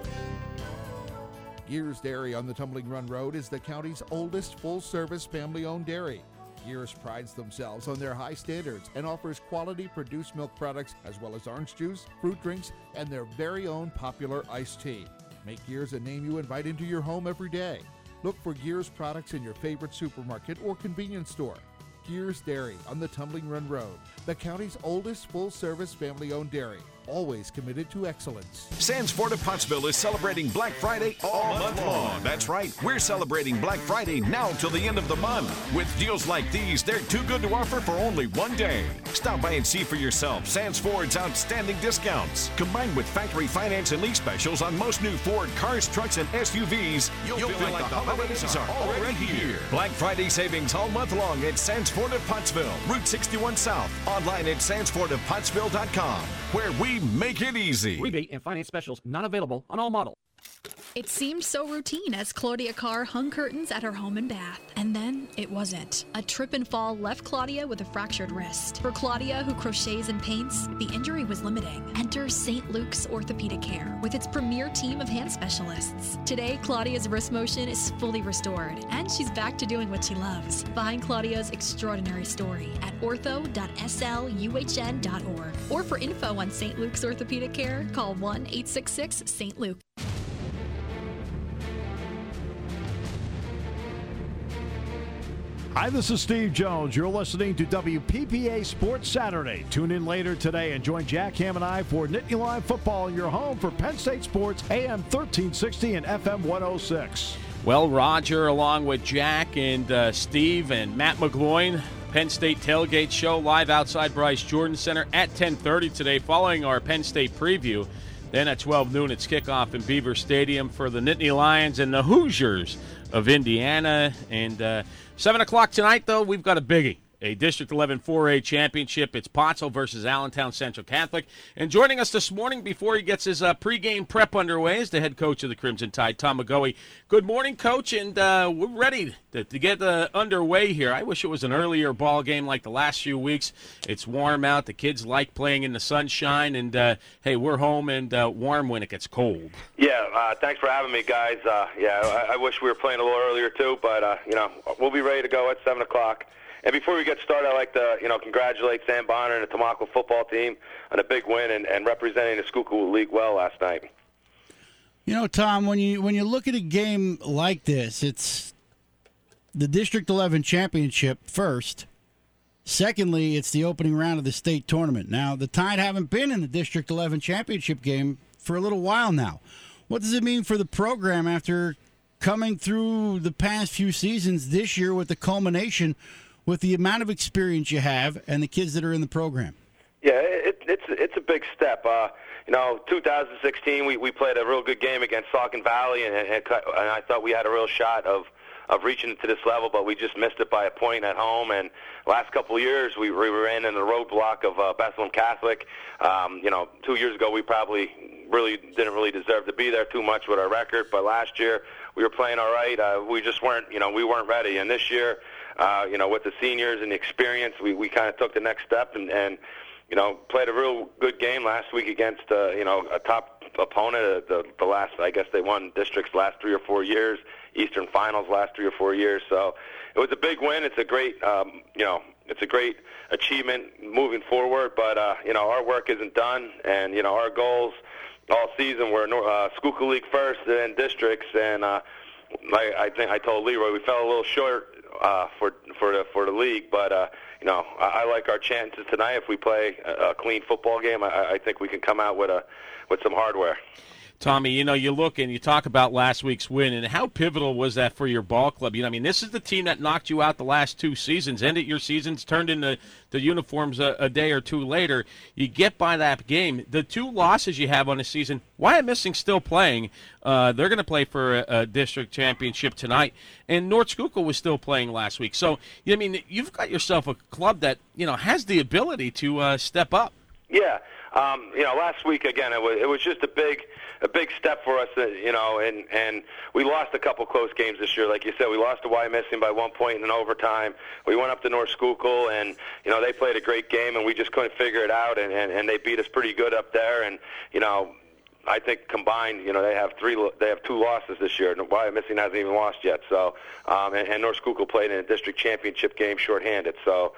[SPEAKER 4] Gears Dairy on the Tumbling Run Road is the county's oldest full-service family-owned dairy. Gears prides themselves on their high standards and offers quality produced milk products as well as orange juice, fruit drinks, and their very own popular iced tea. Make Gears a name you invite into your home every day. Look for Gears products in your favorite supermarket or convenience store. Gears Dairy on the Tumbling Run Road, the county's oldest full-service family-owned dairy. Always committed to excellence.
[SPEAKER 5] Sands Ford of Pottsville is celebrating Black Friday all month long. That's right. We're celebrating Black Friday now till the end of the month. With deals like these, they're too good to offer for only one day. Stop by and see for yourself Sands Ford's outstanding discounts. Combined with factory finance and lease specials on most new Ford cars, trucks, and SUVs, you'll feel like the holidays are already here. Black Friday savings all month long at Sands Ford of Pottsville, Route 61 South. Online at sandsfordofpottsville.com, where we make it easy.
[SPEAKER 6] Rebate and finance specials not available on all models.
[SPEAKER 7] It seemed so routine as Claudia Carr hung curtains at her home in Bath. And then it wasn't. A trip and fall left Claudia with a fractured wrist. For Claudia, who crochets and paints, the injury was limiting. Enter St. Luke's Orthopedic Care with its premier team of hand specialists. Today, Claudia's wrist motion is fully restored, and she's back to doing what she loves. Find Claudia's extraordinary story at ortho.sluhn.org. Or for info on St. Luke's Orthopedic Care, call 1-866-ST. Luke.
[SPEAKER 8] Hi, this is Steve Jones. You're listening to WPPA Sports Saturday. Tune in later today and join Jack Ham and I for Nittany Live Football in your home for Penn State Sports, AM 1360 and FM 106.
[SPEAKER 2] Well, Roger, along with Jack and Steve and Matt McGloin, Penn State Tailgate Show live outside Bryce Jordan Center at 10:30 today following our Penn State preview. Then at 12 noon, it's kickoff in Beaver Stadium for the Nittany Lions and the Hoosiers of Indiana. And 7 o'clock tonight, though, we've got a biggie. A District 11 4A championship. It's Pottsville versus Allentown Central Catholic. And joining us this morning before he gets his pregame prep underway is the head coach of the Crimson Tide, Tom McGoey. Good morning, Coach, and we're ready to get underway here. I wish it was an earlier ball game like the last few weeks. It's warm out. The kids like playing in the sunshine. And, hey, we're home and warm when it gets cold.
[SPEAKER 9] Yeah, thanks for having me, guys. I wish we were playing a little earlier, too. But, we'll be ready to go at 7 o'clock. And before we get started, I'd like to, congratulate Sam Bonner and the Tamaqua football team on a big win and representing the Schuylkill League well last night.
[SPEAKER 1] Tom, when you look at a game like this, it's the District 11 championship first. Secondly, it's the opening round of the state tournament. Now, the Tide haven't been in the District 11 championship game for a little while now. What does it mean for the program after coming through the past few seasons this year with the culmination with the amount of experience you have and the kids that are in the program?
[SPEAKER 9] Yeah, it's a big step. 2016 we played a real good game against Saucon Valley, and I thought we had a real shot of reaching to this level, but we just missed it by a point at home. And last couple of years we ran in the roadblock of Bethlehem Catholic. 2 years ago we probably didn't really deserve to be there too much with our record, but last year we were playing all right. We just weren't ready. And this year, with the seniors and the experience, we kind of took the next step and played a real good game last week against, a top opponent. The last, I guess they won districts last 3 or 4 years, Eastern Finals last 3 or 4 years. So it was a big win. It's a great, it's a great achievement moving forward. But, our work isn't done. And, our goals all season were Schuylkill League first and then districts. And I think I told Leroy we fell a little short for the league, but I like our chances tonight. If we play a clean football game, I think we can come out with some hardware.
[SPEAKER 2] Tommy, you look and you talk about last week's win, and how pivotal was that for your ball club? This is the team that knocked you out the last 2 seasons, ended your seasons, turned into the uniforms a day or two later. You get by that game. The 2 losses you have on the season, Wyatt Missing still playing. They're going to play for a district championship tonight, and North Schuylkill was still playing last week. So, you've got yourself a club that, has the ability to step up.
[SPEAKER 9] Yeah. Last week, again, it was just a big step for us, and we lost a couple close games this year. Like you said, we lost to Wyatt Missing by 1 point in overtime. We went up to North Schuylkill, and, they played a great game, and we just couldn't figure it out, and they beat us pretty good up there. And, I think combined, they have 2 losses this year. Wyatt Missing hasn't even lost yet. So, and North Schuylkill played in a district championship game shorthanded. So,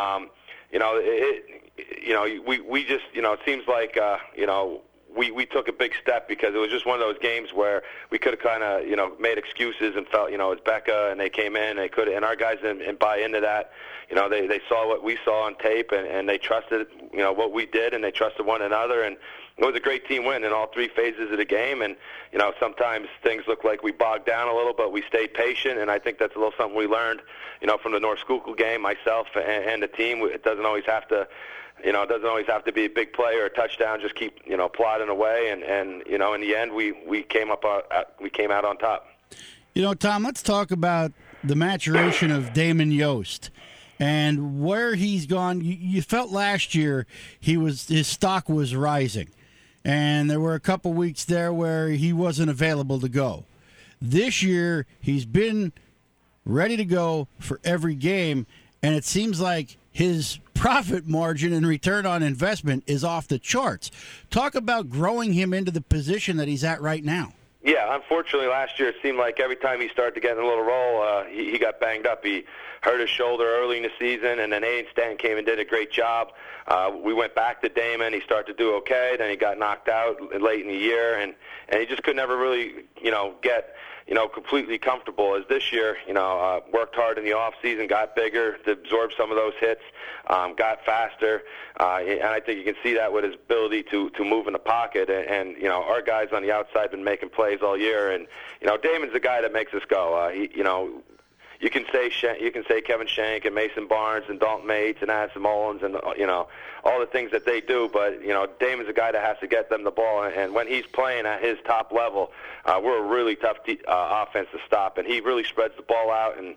[SPEAKER 9] we just, it seems like, we took a big step because it was just one of those games where we could have kind of, made excuses and felt, it's Becca and they came in, and our guys didn't buy into that. They saw what we saw on tape and they trusted, what we did, and they trusted one another, and it was a great team win in all 3 phases of the game. And, sometimes things look like we bogged down a little, but we stayed patient, and I think that's a little something we learned, from the North Schuylkill game, myself and the team. It doesn't always have to, be a big play or a touchdown. Just keep, plodding away, and in the end, we came out on top.
[SPEAKER 1] Tom, let's talk about the maturation of Damon Yost and where he's gone. You felt last year his stock was rising, and there were a couple weeks there where he wasn't available to go. This year, he's been ready to go for every game, and it seems like his profit margin and return on investment is off the charts. Talk about growing him into the position that he's at right now.
[SPEAKER 9] Yeah, unfortunately, last year it seemed like every time he started to get in a little role, he got banged up. He hurt his shoulder early in the season, and then Aiden Stanton came and did a great job. We went back to Damon. He started to do okay. Then he got knocked out late in the year, and he just could never really, get completely comfortable as this year. Worked hard in the off season, got bigger to absorb some of those hits, got faster, and I think you can see that with his ability to move in the pocket. And our guys on the outside been making plays all year, and Damon's the guy that makes us go. You can say Kevin Shank and Mason Barnes and Dalton Mates and Addison Mullins and all the things that they do, but Damon's a guy that has to get them the ball, and when he's playing at his top level, we're a really tough offense to stop, and he really spreads the ball out, and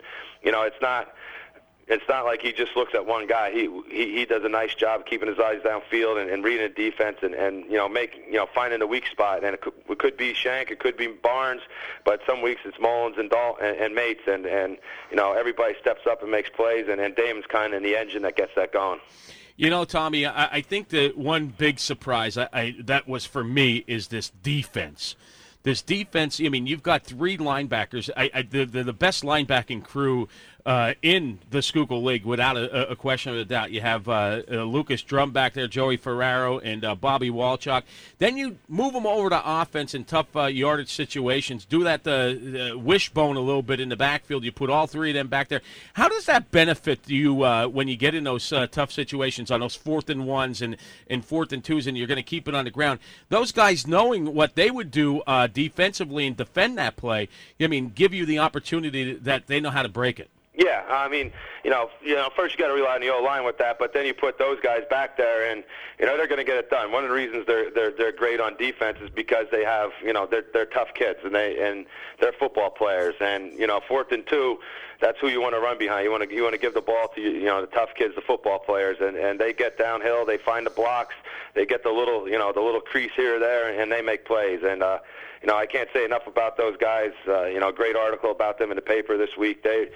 [SPEAKER 9] it's not like he just looks at one guy. He does a nice job of keeping his eyes downfield and reading the defense and finding a weak spot. And it could be Shank, it could be Barnes, but some weeks it's Mullins and Dalton and Mates, and everybody steps up and makes plays, and Damon's kind of the engine that gets that going.
[SPEAKER 2] Tommy, I think that one big surprise that was for me is this defense. This defense, you've got three linebackers. The best linebacking crew in the Schuylkill League, without a question of a doubt. You have Lucas Drum back there, Joey Ferraro, and Bobby Walchuk. Then you move them over to offense in tough yardage situations. Do that wishbone a little bit in the backfield. You put all three of them back there. How does that benefit you when you get in those tough situations on those 4th and 1s and 4th and 2s, and you're going to keep it on the ground? Those guys knowing what they would do defensively and defend that play, give you the opportunity that they know how to break it.
[SPEAKER 9] Yeah, first you got to rely on the O-line with that, but then you put those guys back there, and they're going to get it done. One of the reasons they're great on defense is because they have they're tough kids and they're football players. And 4th and 2, that's who you want to run behind. You want to give the ball to the tough kids, the football players, and they get downhill, they find the blocks, they get the little crease here or there, and they make plays. And I can't say enough about those guys. Great article about them in the paper this week. They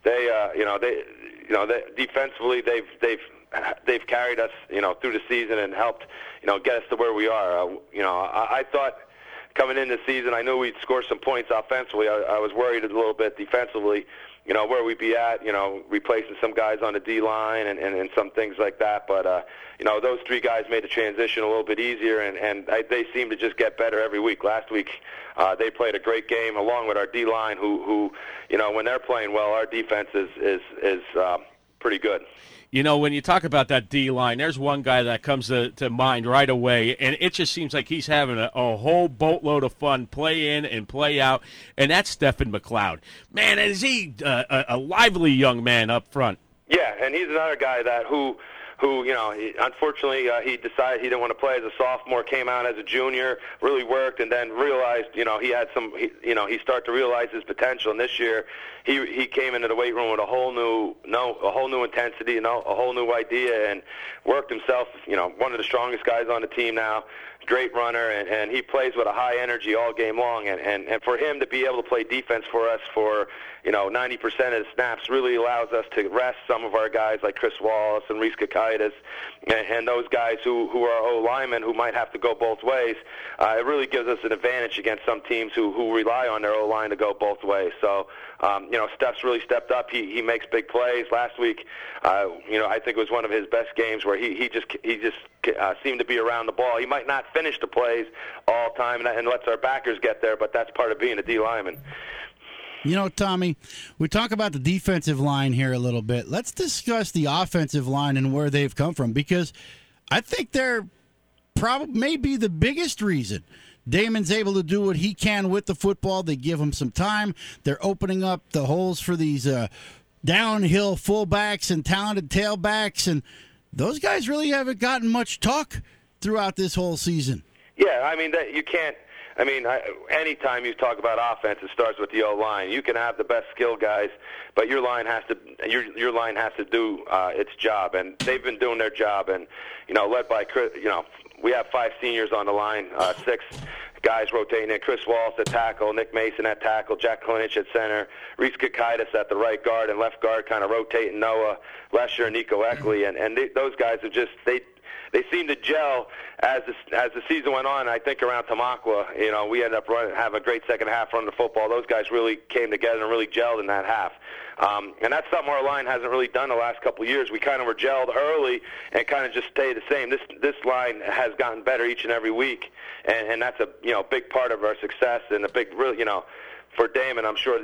[SPEAKER 9] defensively they've carried us through the season and helped get us to where we are. I thought coming into the season I knew we'd score some points offensively. I was worried a little bit defensively, where we'd be at, replacing some guys on the D-line and some things like that. But, those three guys made the transition a little bit easier, and they seem to just get better every week. Last week, they played a great game along with our D-line who when they're playing well, our defense is pretty good.
[SPEAKER 2] When you talk about that D-line, there's one guy that comes to mind right away, and it just seems like he's having a whole boatload of fun, play in and play out, and that's Stephen McLeod. Man, is he a lively young man up front.
[SPEAKER 9] Yeah, and he's another guy who unfortunately he decided he didn't want to play as a sophomore, came out as a junior, really worked, and then realized he had he started to realize his potential. And this year he came into the weight room with a whole new intensity, a whole new idea, and worked himself. One of the strongest guys on the team now. Great runner, and he plays with a high energy all game long. And for him to be able to play defense for us for 90% of the snaps really allows us to rest some of our guys like Chris Wallace and Reese Kakaitis and those guys who are O-linemen who might have to go both ways. It really gives us an advantage against some teams who rely on their O-line to go both ways. So, Steph's really stepped up. He makes big plays. Last week, I think it was one of his best games where he just seemed to be around the ball. He might not finish the plays all the time and lets our backers get there, but that's part of being a D-lineman.
[SPEAKER 1] Tommy, we talk about the defensive line here a little bit. Let's discuss the offensive line and where they've come from, because I think they're maybe the biggest reason Damon's able to do what he can with the football. They give him some time. They're opening up the holes for these downhill fullbacks and talented tailbacks, and those guys really haven't gotten much talk throughout this whole season.
[SPEAKER 9] Yeah, you can't. Anytime you talk about offense, it starts with the O-line. You can have the best skill guys, but your line has to do its job, and they've been doing their job. And led by Chris, we have 5 seniors on the line, 6 guys rotating in. Chris Wallace at tackle, Nick Mason at tackle, Jack Klinich at center, Reese Kakaitis at the right guard, and left guard kind of rotating Noah Lesher and Nico Eckley. And those guys are just they seem to gel as the season went on. I think around Tamaqua, we ended up having a great second half running the football. Those guys really came together and really gelled in that half. And that's something our line hasn't really done the last couple of years. We kind of were gelled early and kind of just stayed the same. This line has gotten better each and every week, and that's a big part of our success and a big for Damon, I'm sure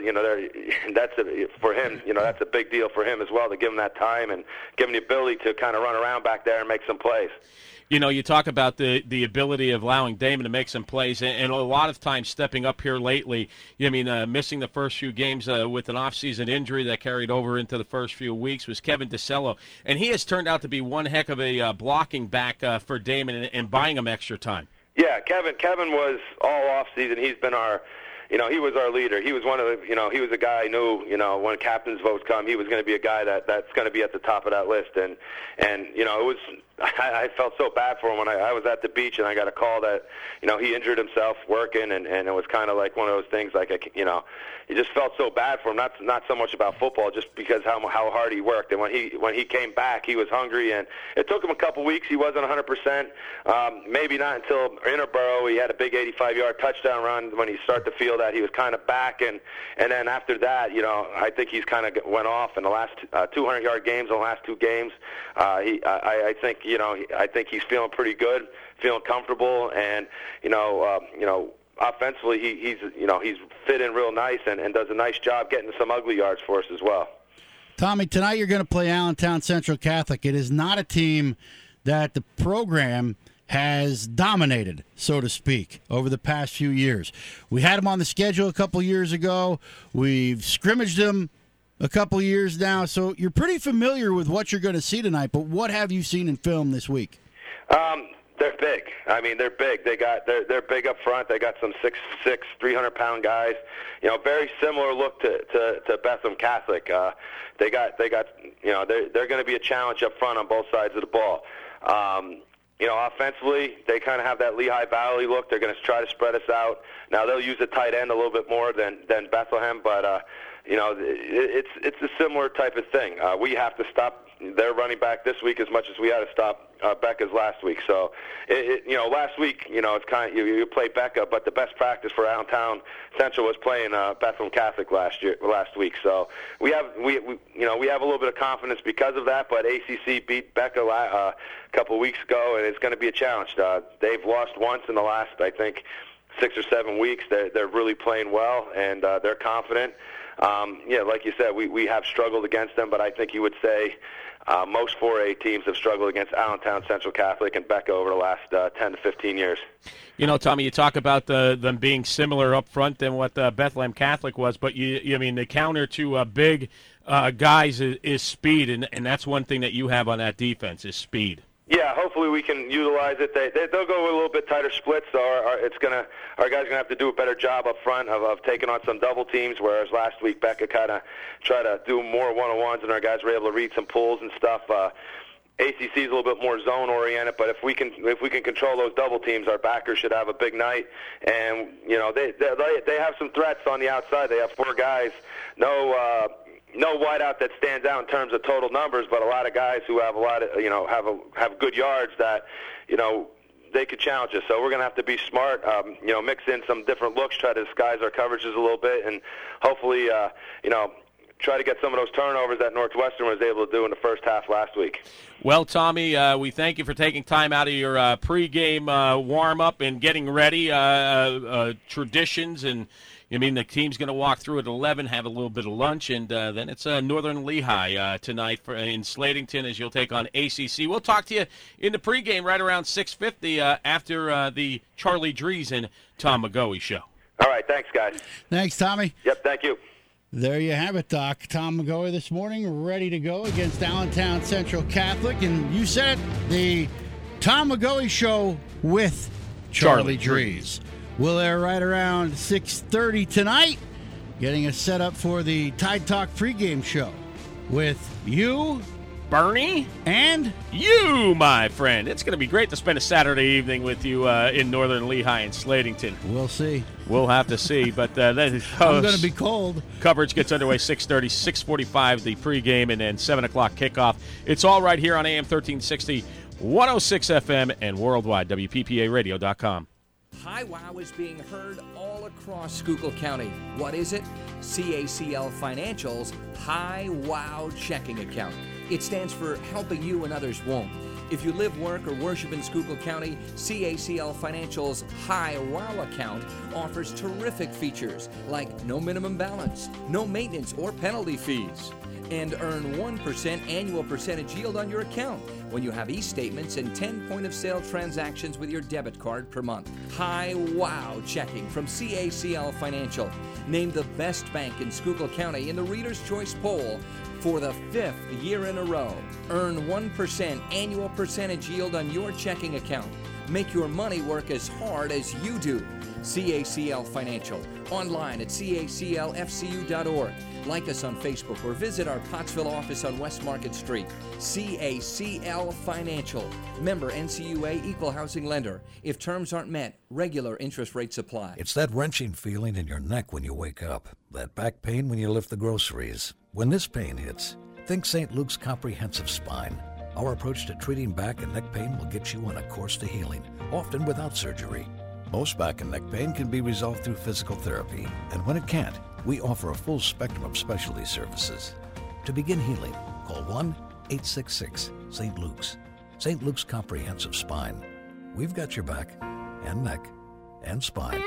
[SPEAKER 9] for him. That's a big deal for him as well, to give him that time and give him the ability to kind of run around back there and make some plays.
[SPEAKER 2] You talk about the ability of allowing Damon to make some plays, and a lot of times stepping up here lately. Missing the first few games with an off-season injury that carried over into the first few weeks was Kevin DeCello, and he has turned out to be one heck of a blocking back for Damon and buying him extra time.
[SPEAKER 9] Yeah, Kevin was all off-season. He's been he was our leader. He was one of the, he was a guy I knew, when captain's votes come, he was going to be a guy that's going to be at the top of that list. And it was, I felt so bad for him when I was at the beach and I got a call that, he injured himself working, and it was kind of like one of those things, like, you just felt so bad for him, not so much about football, just because how hard he worked. And when he came back, he was hungry, and it took him a couple weeks. He wasn't 100%. Maybe not until Interborough. He had a big 85-yard touchdown run when he started to feel that he was kind of back, and then after that, I think he's kind of went off in the last 200-yard games, in the last 2 games. I think he's feeling pretty good, feeling comfortable, and offensively, he's fit in real nice and does a nice job getting some ugly yards for us as well.
[SPEAKER 1] Tommy, tonight you're going to play Allentown Central Catholic. It is not a team that the program has dominated, so to speak, over the past few years. We had them on the schedule a couple years ago. We've scrimmaged them a couple years now, so you're pretty familiar with what you're going to see tonight, but what have you seen in film this week?
[SPEAKER 9] They're big. I mean, they're big. They're big up front. They got some 6'6", 300-pound guys. Very similar look to Bethlehem Catholic. They're going to be a challenge up front on both sides of the ball. Offensively, they kind of have that Lehigh Valley look. They're going to try to spread us out. Now, they'll use a tight end a little bit more than Bethlehem, but it's a similar type of thing. We have to stop their running back this week as much as we had to stop Becca's last week. So, last week, it's kind of you play Becca, but the best practice for Allentown Central was playing Bethlehem Catholic last week. So we have a little bit of confidence because of that. But ACC beat Becca a couple weeks ago, and it's going to be a challenge. They've lost once in the last, I think, 6 or 7 weeks. They're really playing well, and they're confident. Like you said, we have struggled against them, but I think you would say most 4A teams have struggled against Allentown Central Catholic and Becca over the last 10 to 15 years.
[SPEAKER 2] Tommy, you talk about them being similar up front than what Bethlehem Catholic was, but the counter to big guys is speed, and that's one thing that you have on that defense is speed.
[SPEAKER 9] Yeah, hopefully we can utilize it. They'll go with a little bit tighter splits, so our guys gonna have to do a better job up front of taking on some double teams. Whereas last week Becca kind of tried to do more one-on-ones, and our guys were able to read some pulls and stuff. ACC is a little bit more zone oriented, but if we can control those double teams, our backers should have a big night. And they have some threats on the outside. They have 4 guys. No wideout that stands out in terms of total numbers, but a lot of guys who have a lot of have good yards that they could challenge us. So we're going to have to be smart, mix in some different looks, try to disguise our coverages a little bit, and hopefully try to get some of those turnovers that Northwestern was able to do in the first half last week.
[SPEAKER 2] Well, Tommy, we thank you for taking time out of your pregame warm-up and getting ready, traditions, and the team's going to walk through at 11, have a little bit of lunch, and then it's Northern Lehigh tonight in Slatington as you'll take on ACC. We'll talk to you in the pregame right around 6:50 after the Charlie Dries and Tom McGoey show.
[SPEAKER 9] All right, thanks, guys.
[SPEAKER 1] Thanks, Tommy.
[SPEAKER 9] Yep, thank you.
[SPEAKER 1] There you have it, Doc. Tom McGoey this morning, ready to go against Allentown Central Catholic. And you said it, the Tom McGoey show with Charlie Dries will air right around 6:30 tonight, getting us set up for the Tide Talk pregame show with you,
[SPEAKER 2] Bernie,
[SPEAKER 1] and
[SPEAKER 2] you, my friend. It's going to be great to spend a Saturday evening with you in Northern Lehigh and Slatington.
[SPEAKER 1] We'll see.
[SPEAKER 2] We'll have to see, but
[SPEAKER 1] I'm going to be cold.
[SPEAKER 2] Coverage gets underway 6:30, 6:45 the pregame, and then 7 o'clock kickoff. It's all right here on AM 1360, 106 FM, and worldwide, WPPAradio.com.
[SPEAKER 3] High Wow is being heard all across Schuylkill County. What is it? CACL Financial's High Wow checking account. It stands for Helping You When Others Won't. If you live, work, or worship in Schuylkill County, CACL Financial's High WOW account offers terrific features like no minimum balance, no maintenance or penalty fees, and earn 1% annual percentage yield on your account when you have e-statements and 10 point-of-sale transactions with your debit card per month. High WOW checking from CACL Financial, named the best bank in Schuylkill County in the Reader's Choice poll for the 5th year in a row. Earn 1% annual percentage yield on your checking account. Make your money work as hard as you do. CACL Financial. Online at caclfcu.org. Like us on Facebook or visit our Pottsville office on West Market Street. CACL Financial. Member NCUA Equal Housing Lender. If terms aren't met, regular interest rates apply.
[SPEAKER 10] It's that wrenching feeling in your neck when you wake up. That back pain when you lift the groceries. When this pain hits, think St. Luke's Comprehensive Spine. Our approach to treating back and neck pain will get you on a course to healing, often without surgery. Most back and neck pain can be resolved through physical therapy, and when it can't, we offer a full spectrum of specialty services. To begin healing, call 1-866-ST. Luke's. St. Luke's Comprehensive Spine. We've got your back and neck and spine.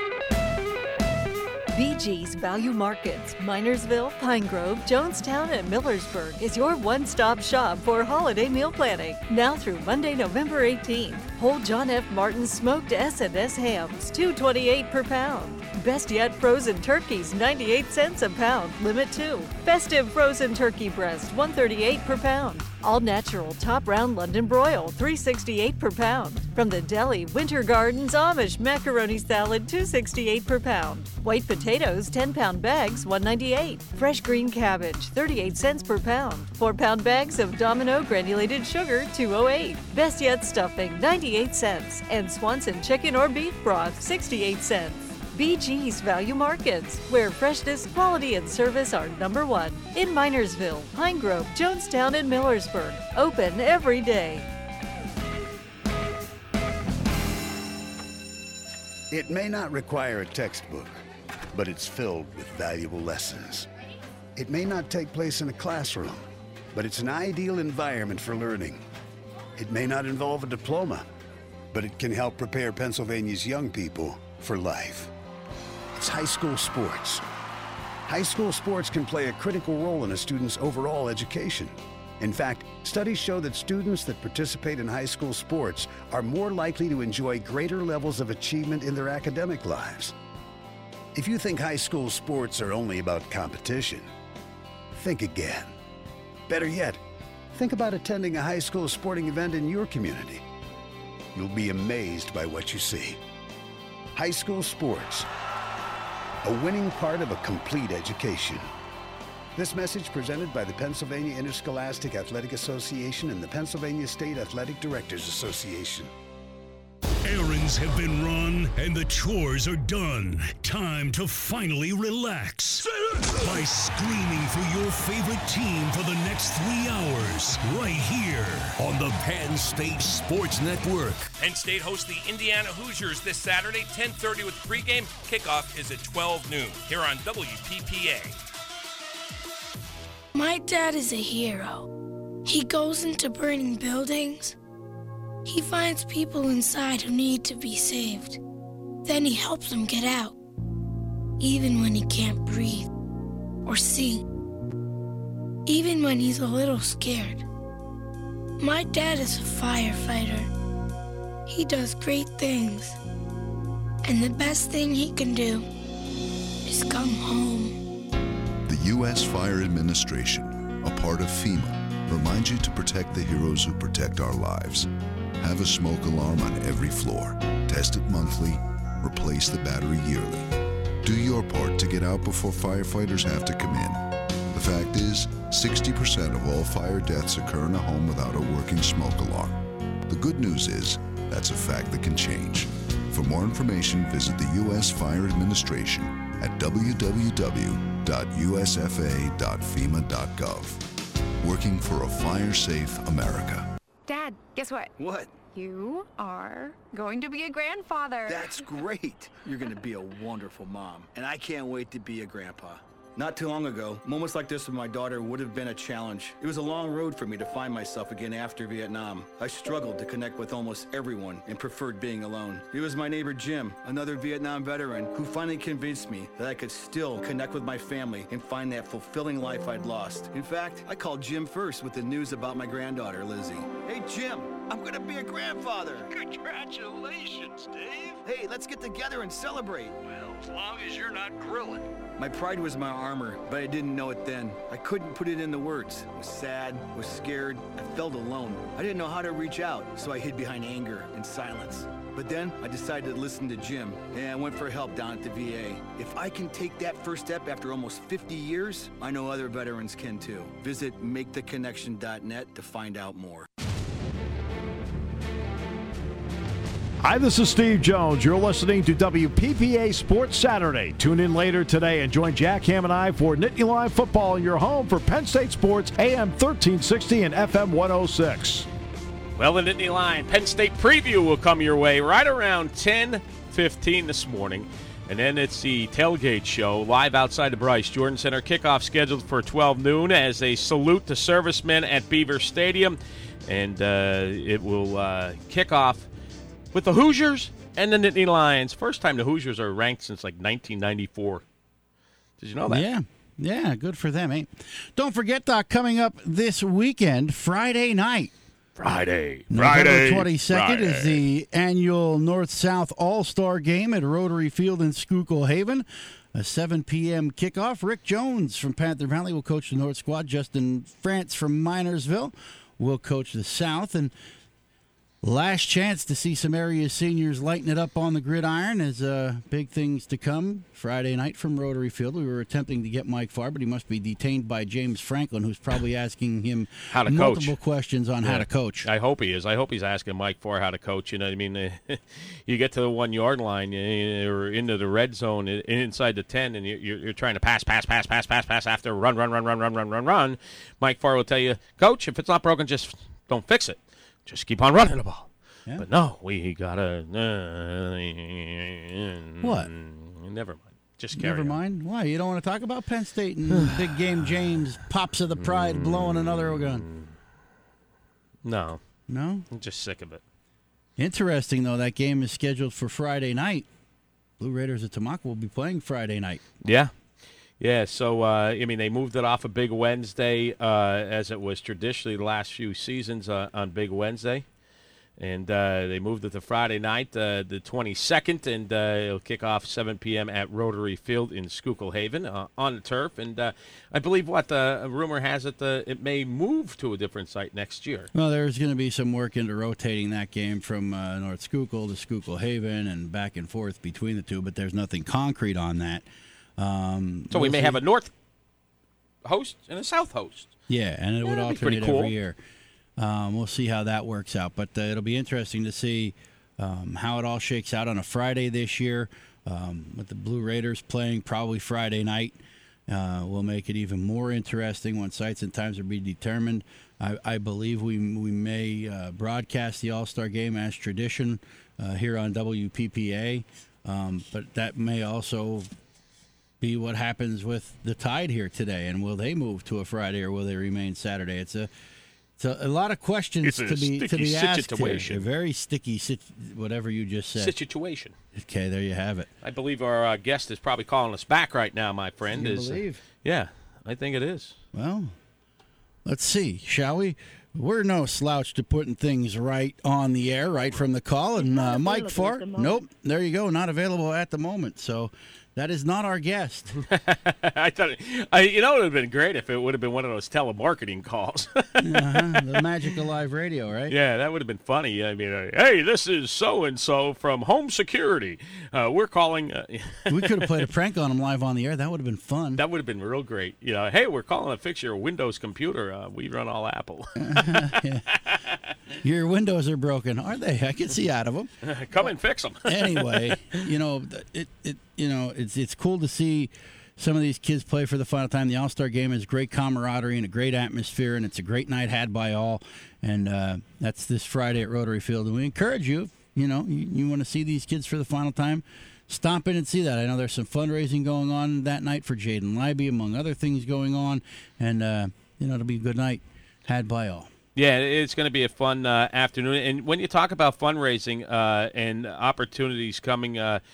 [SPEAKER 11] BG's Value Markets, Minersville, Pine Grove, Jonestown, and Millersburg is your one-stop shop for holiday meal planning. Now through Monday, November 18th. Whole John F. Martin smoked S&S hams, $2.28 per pound. Best yet frozen turkeys, 98 cents a pound, limit 2. Festive frozen turkey breast, $1.38 per pound. All natural top round London broil, $3.68 per pound. From the deli, Winter Gardens Amish macaroni salad, $2.68 per pound. White potatoes, 10-pound bags, $1.98. Fresh green cabbage, 38 cents per pound. 4-pound bags of Domino granulated sugar, $2.08. Best yet stuffing, 98 cents. And Swanson chicken or beef broth, 68 cents. BG's Value Markets, where freshness, quality, and service are number one. In Minersville, Pine Grove, Jonestown, and Millersburg. Open every day.
[SPEAKER 12] It may not require a textbook, but it's filled with valuable lessons. It may not take place in a classroom, but it's an ideal environment for learning. It may not involve a diploma, but it can help prepare Pennsylvania's young people for life. It's high school sports. High school sports can play a critical role in a student's overall education. In fact, studies show that students that participate in high school sports are more likely to enjoy greater levels of achievement in their academic lives. If you think high school sports are only about competition, think again. Better yet, think about attending a high school sporting event in your community. You'll be amazed by what you see. High school sports, a winning part of a complete education. This message presented by the Pennsylvania Interscholastic Athletic Association and the Pennsylvania State Athletic Directors Association.
[SPEAKER 13] Errands have been run and the chores are done. Time to finally relax by screaming for your favorite team for the next 3 hours right here on the Penn State Sports Network.
[SPEAKER 14] Penn State hosts the Indiana Hoosiers this Saturday, 10:30 with pregame. Kickoff is at 12 noon here on WPPA.
[SPEAKER 15] My dad is a hero. He goes into burning buildings. He finds people inside who need to be saved. Then he helps them get out, even when he can't breathe or see, even when he's a little scared. My dad is a firefighter. He does great things, and the best thing he can do is come home.
[SPEAKER 16] The U.S. Fire Administration, a part of FEMA, reminds you to protect the heroes who protect our lives. Have a smoke alarm on every floor. Test it monthly. Replace the battery yearly. Do your part to get out before firefighters have to come in. The fact is, 60% of all fire deaths occur in a home without a working smoke alarm. The good news is, that's a fact that can change. For more information, visit the U.S. Fire Administration at www.usfa.fema.gov. Working for a fire-safe America.
[SPEAKER 17] Dad, guess what?
[SPEAKER 18] What?
[SPEAKER 17] You are going to be a grandfather.
[SPEAKER 18] That's great. You're going to be a wonderful mom, and I can't wait to be a grandpa. Not too long ago, moments like this with my daughter would have been a challenge. It was a long road for me to find myself again after Vietnam. I struggled to connect with almost everyone and preferred being alone. It was my neighbor Jim, another Vietnam veteran, who finally convinced me that I could still connect with my family and find that fulfilling life I'd lost. In fact, I called Jim first with the news about my granddaughter, Lizzie. Hey, Jim, I'm gonna be a grandfather.
[SPEAKER 19] Congratulations, Dave.
[SPEAKER 18] Hey, let's get together and celebrate.
[SPEAKER 19] Well, as long as you're not grilling.
[SPEAKER 18] My pride was my armor, but I didn't know it then. I couldn't put it into words. I was sad, was scared, I felt alone. I didn't know how to reach out, so I hid behind anger and silence. But then I decided to listen to Jim, and I went for help down at the VA. If I can take that first step after almost 50 years, I know other veterans can too. Visit maketheconnection.net to find out more.
[SPEAKER 8] Hi, this is Steve Jones. You're listening to WPPA Sports Saturday. Tune in later today and join Jack Ham and I for Nittany Live Football in your home for Penn State Sports, AM 1360 and FM 106.
[SPEAKER 2] Well, the Nittany Lion Penn State preview will come your way right around 10:15 this morning. And then it's the tailgate show live outside the Bryce Jordan Center. Kickoff scheduled for 12 noon as they salute the servicemen at Beaver Stadium. And it will kick off with the Hoosiers and the Nittany Lions. First time the Hoosiers are ranked since like 1994. Did you know that?
[SPEAKER 1] Yeah, good for them, eh? Don't forget, coming up this weekend, Friday night. November 22nd is the annual North-South All-Star Game at Rotary Field in Schuylkill Haven. A 7 p.m. kickoff. Rick Jones from Panther Valley will coach the North squad. Justin France from Minersville will coach the South. And last chance to see some area seniors lighten it up on the gridiron as big things to come Friday night from Rotary Field. We were attempting to get Mike Farr, but he must be detained by James Franklin, who's probably asking him
[SPEAKER 2] how to
[SPEAKER 1] multiple questions on how to coach.
[SPEAKER 2] I hope he is. I hope he's asking Mike Farr how to coach. You know what I mean? You get to the 1 yard line or into the red zone inside the 10, and you're trying to pass after run. Mike Farr will tell you, Coach, if it's not broken, just don't fix it. Just keep on running the ball. Yeah. But no, we gotta.
[SPEAKER 1] What?
[SPEAKER 2] Never mind. Just carry
[SPEAKER 1] Never
[SPEAKER 2] on.
[SPEAKER 1] mind. Why? You don't want to talk about Penn State and big game James, Pops of the Pride, blowing another gun?
[SPEAKER 2] No.
[SPEAKER 1] No?
[SPEAKER 2] I'm just sick of it.
[SPEAKER 1] Interesting, though, that game is scheduled for Friday night. Blue Raiders of Tamaka will be playing Friday night.
[SPEAKER 2] Yeah. Yeah, so, they moved it off of Big Wednesday as it was traditionally the last few seasons on Big Wednesday. And they moved it to Friday night, the 22nd, and it'll kick off 7 p.m. at Rotary Field in Schuylkill Haven on the turf. And I believe a rumor has it it may move to a different site next year.
[SPEAKER 1] Well, there's going to be some work into rotating that game from North Schuylkill to Schuylkill Haven and back and forth between the two, but there's nothing concrete on that.
[SPEAKER 2] So we may have a North host and a South host.
[SPEAKER 1] Yeah, and it would alternate every year. We'll see how that works out. But it'll be interesting to see how it all shakes out on a Friday this year. With the Blue Raiders playing probably Friday night, will make it even more interesting when sites and times are being determined. I believe we may broadcast the All-Star Game as tradition here on WPPA. But that may also be what happens with the Tide here today. And will they move to a Friday or will they remain Saturday? It's a lot of questions to be asked here. A very sticky, whatever you just said.
[SPEAKER 2] Situation.
[SPEAKER 1] Okay, there you have it.
[SPEAKER 2] I believe our guest is probably calling us back right now, my friend.
[SPEAKER 1] You believe?
[SPEAKER 2] Yeah, I think it is.
[SPEAKER 1] Well, let's see, shall we? We're no slouch to putting things right on the air, right from the call. And Mike Farr, nope, there you go, not available at the moment. So that is not our guest.
[SPEAKER 2] I thought it would have been great if it would have been one of those telemarketing calls.
[SPEAKER 1] The magic of live radio, right?
[SPEAKER 2] Yeah, that would have been funny. I mean, hey, this is so-and-so from Home Security. We're calling.
[SPEAKER 1] We could have played a prank on him live on the air. That would have been fun.
[SPEAKER 2] That would have been real great. Hey, we're calling to fix your Windows computer. We run all Apple.
[SPEAKER 1] Yeah. Your windows are broken, are they? I can see out of them.
[SPEAKER 2] Come and fix them.
[SPEAKER 1] Anyway, it's cool to see some of these kids play for the final time. The All-Star Game is great camaraderie and a great atmosphere, and it's a great night had by all. And that's this Friday at Rotary Field. And we encourage you, you want to see these kids for the final time, stop in and see that. I know there's some fundraising going on that night for Jaden Libby, among other things going on, and it'll be a good night had by all.
[SPEAKER 2] Yeah, it's going to be a fun afternoon. And when you talk about fundraising and opportunities coming,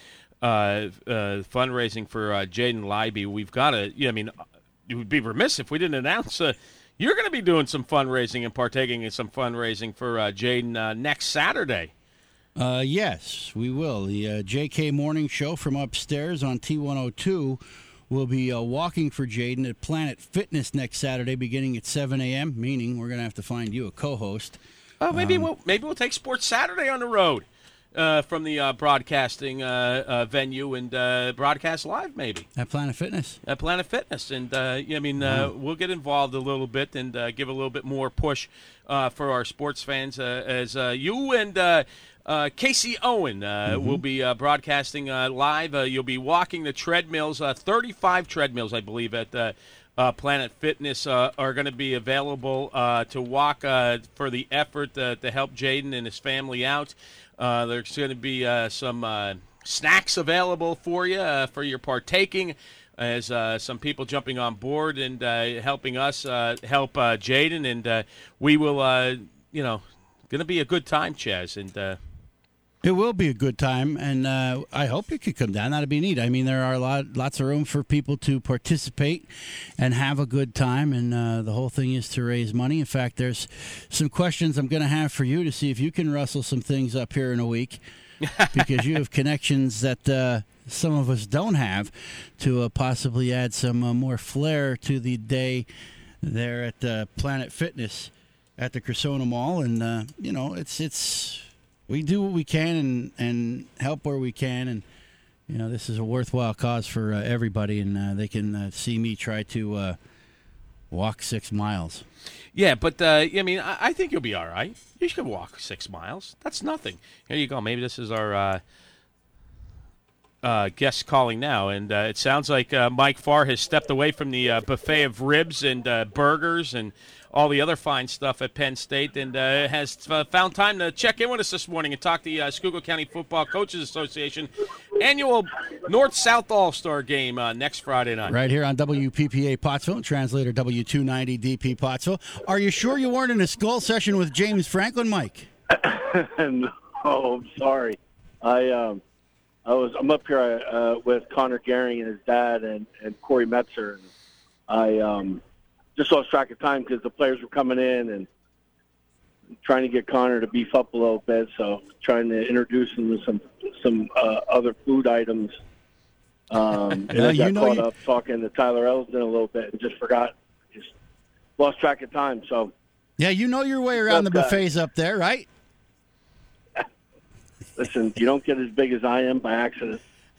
[SPEAKER 2] fundraising for Jaden Libby, we've got to. It would be remiss if we didn't announce you're going to be doing some fundraising and partaking in some fundraising for Jaden next Saturday.
[SPEAKER 1] Yes, we will. The JK Morning Show from upstairs on T102 will be walking for Jaden at Planet Fitness next Saturday beginning at 7 a.m., meaning we're going to have to find you a co-host.
[SPEAKER 2] Maybe we'll take Sports Saturday on the road from the broadcasting venue and broadcast live maybe.
[SPEAKER 1] At Planet Fitness.
[SPEAKER 2] At Planet Fitness. And, we'll get involved a little bit and give a little bit more push for our sports fans as you and Casey Owen will be broadcasting live. You'll be walking the treadmills, 35 treadmills, I believe, at Planet Fitness are going to be available to walk for the effort to help Jaden and his family out. There's going to be some snacks available for you for your partaking, as some people jumping on board and helping us help Jaden. And we will, going to be a good time, Chaz. And
[SPEAKER 1] it will be a good time, and I hope you could come down. That'd be neat. I mean, there are lots of room for people to participate and have a good time, and the whole thing is to raise money. In fact, there's some questions I'm going to have for you to see if you can rustle some things up here in a week, because you have connections that some of us don't have to possibly add some more flair to the day there at Planet Fitness at the Cressona Mall. And, it's we do what we can and help where we can, and this is a worthwhile cause for everybody, and they can see me try to walk 6 miles.
[SPEAKER 2] Yeah, but I think you'll be all right. You should walk 6 miles. That's nothing. Here you go. Maybe this is our guest calling now, and it sounds like Mike Farr has stepped away from the buffet of ribs and burgers and all the other fine stuff at Penn State, and has found time to check in with us this morning and talk the Schuylkill County Football Coaches Association annual North-South All-Star game next Friday night.
[SPEAKER 1] Right here on WPPA Pottsville, translator W290 DP Pottsville. Are you sure you weren't in a skull session with James Franklin, Mike?
[SPEAKER 20] No, I'm sorry. I'm up here with Connor Gehring and his dad and Corey Metzer. I just lost track of time because the players were coming in and trying to get Connor to beef up a little bit. So trying to introduce him to some other food items. And I got caught up talking to Tyler Elsdon a little bit and just lost track of time. So
[SPEAKER 1] yeah, you know your way around the buffets up there, right?
[SPEAKER 20] Listen, you don't get as big as I am by accident.